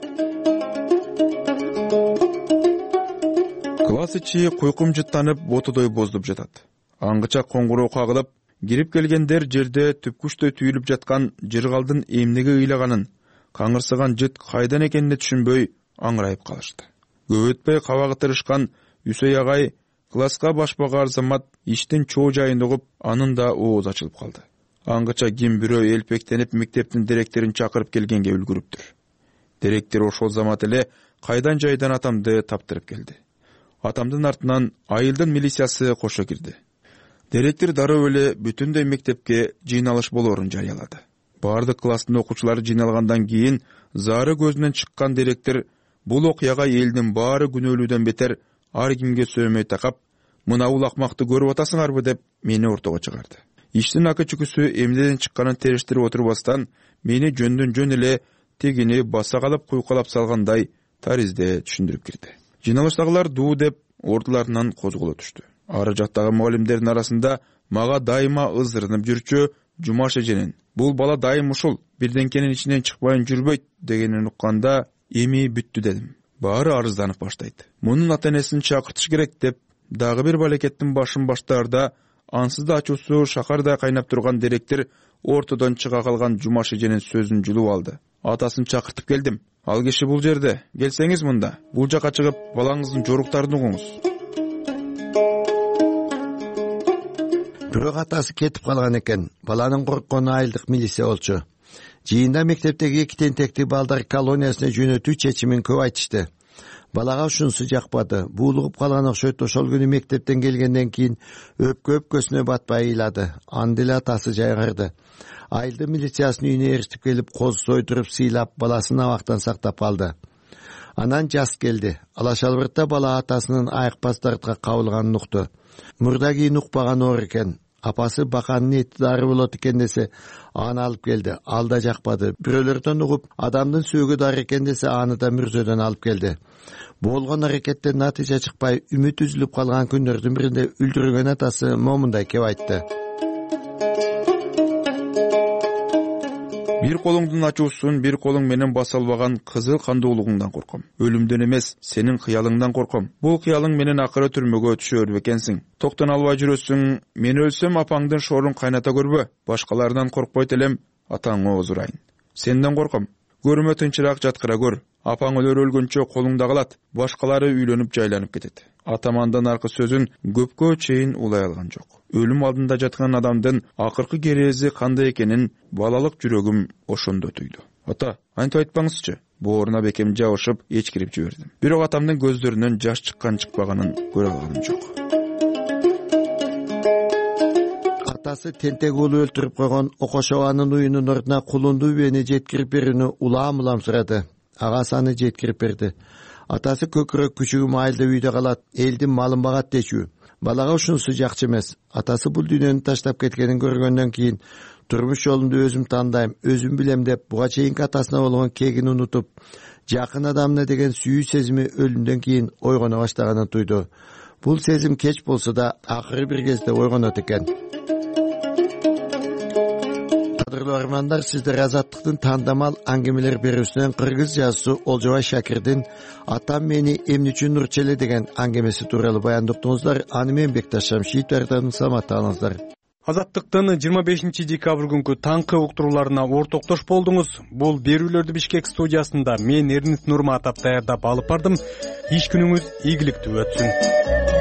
Класс ичи куйкум жыттанып, ботудой боздуп жатат. Аңгыча коңгуроо кагылып, кирип келгендер жерде түпкүчтөй түйүлүп жаткан жыргалдын эмнеге ыйлаганын, каңырсыган жыт кайдан экенине түшүнбөй аңырайып калышты. Көп өтпөй кабагы тырышкан Үсөй агай класска башпага арзамат иштин чоо жайын угуп, анын да ооз ачылып калды. Аңгыча ким бирөө элпектенип мектептин директорун чакырып келгенге үлгүрүптүр. Директор ошол замат эле кайдан жайдан атамды таптырып келди. Атамдын артынан айылдын милициясы кошо кирди. Директор дароо эле бүтүндөй мектепке жыйналыш болоорун жарыялады. Бардык класстын окуучулары жыйналгандан кийин зары көзүнөн чыккан директор бул окуяга элдин баары күнөөлүүдөн бетер ар кимге сөөмөй такап, мына улакмакты көрүп атасыңарбы деп мени ортого чыгарды. Иштин ака чүкүсү эмнеден чыкканын териштирип отурбастан, мени жөндөн жөн эле тегини баса калып куйкалап салгандай таризде түшүндүрүп кирди. Жыйналыштагылар дуу деп ордуларынан козголо түштү. Ары жактагы мугалимдердин арасында мага дайыма ызырынып жүрчү Жумаш эженин бул бала дайым ушул бирденкенин ичинен чыкпайын жүрбөйт дегенин укканда эми бүттү дедим. Баары арызданып баштайт. Мунун ата-энесин чакыртыш керек деп дагы бир балекеттин башын баштаарда ансыз да ачуусу шакардай кайнап турган директор ортодон чыга калган Жумаш эженин сөзүн жулуп алды. Атасын чакыртып келдим. Ал киши бул жерде. Келсеңиз мында. Бул жака чыгып, балаңыздын жоруктарын угуңуз. Бирок атасы кетип калган экен. Баланын корккону айылдык милиция болчу. Жыйында мектептеги 2 тентекти балдар колониясына жөнөтүү чечимин көп айтышты. Балага ушунусу жакпады. Буулугуп калган окшойт. Ошол күнү мектептен келгенден кийин өпкөсүнө батпай ыйлады. Анда эле атасы жайгарды. Айылдын милициясынын үйүнө эртип келип, коз сойдуруп сыйлап, баласын абактан сактап алды. Анан жаз келди. Алашалбыртта бала атасынын айыкпас дартка кабылганын укту. Мурда кийин укпаган оор экен. Апасы баканын эти дары болот экен десе, аны алып келди. Ал да жакпады. Бирөөлөрдөн угуп, адамдын сөөгү дары экен десе, аны да мүрзөдөн алып келди. Болгон аракеттен натыйжа чыкпай, үмүт үзүлүп калган күндөрдүн биринде үлдүргөн атасы момундай кеп айтты. Бир колуңдун ачуусун бир колуң менен баса албаган кызыл кандуулугуңдан корком. Өлүмдөн эмес, сенин кыялыңдан корком. Бул кыялың менен акыры түрмөгө түшөр бекенсиң. Токтон албай жүрөсүң. Мен өлсөм апаңдын шоорун кайната көрбө. Башкалардан коркпойт элем, атаңы озурайын. Сенден корком. Көрүмө тынчыраак жаткыра көр. Апаң өлгөнчө колуңда калат. Башкалары үйлөнүп жайланып кетет. Атамандан аркы сөзүн көпкө чейин улай алган жок. Өлүм алдында жаткан адамдын акыркы керези кандай экенин балалык жүрөгүм ошондо түйдү. Ата, антип айтпаңызчы. Бооруна бекем жабышып, эчкирип жибердим. Бирок атамдын көздөрүнөн жаш чыккан чыкпаганын көрө алганым жок. Атасы тентек уулу өлтүрүп койгон Окошованын уюнун ордуна кулунду үбени жеткирип берүүнү улам сурады. Агасы аны жеткирип берди. Атасы көкүрөк күчүгүм айылда үйдө калат, элдин малын багат дечү. Балага ушунусу жакчы эмес. Атасы бул дүйнөнү таштап кеткенин көргөндөн кийин турмуш жолунду өзүм тандайм, өзүм билем деп буга чейинки атасына болгон кегин унутуп, жакын адамына деген сүйүү сезими өлүмдөн кийин ойгоно баштаганын түйдү. Бул сезим кеч болсо да акыры бир кезде ойгонот экен. кадырлуу армандар, сиздер Азаттыктын тандамал аңгемелер берүүсүнөн кыргыз жазуусу Олжобай Шакирдин "Атам мени эмне үчүн Нурчеле" деген аңгемеси тууралуу баяндоптуңуздар. Аны мен Бекташ Шамшиев даярдадым. Саламаттыгыңыздар. Азаттыктын 25 декабрь күнкү таңкы уктурууларына ортоктош болдуңуз. Бул берүүлөрдү Бишкек студиясында мен Эрнист Нурматов даярдап алып бардым. Иш күнүңүз ийгиликтүү өтсүн.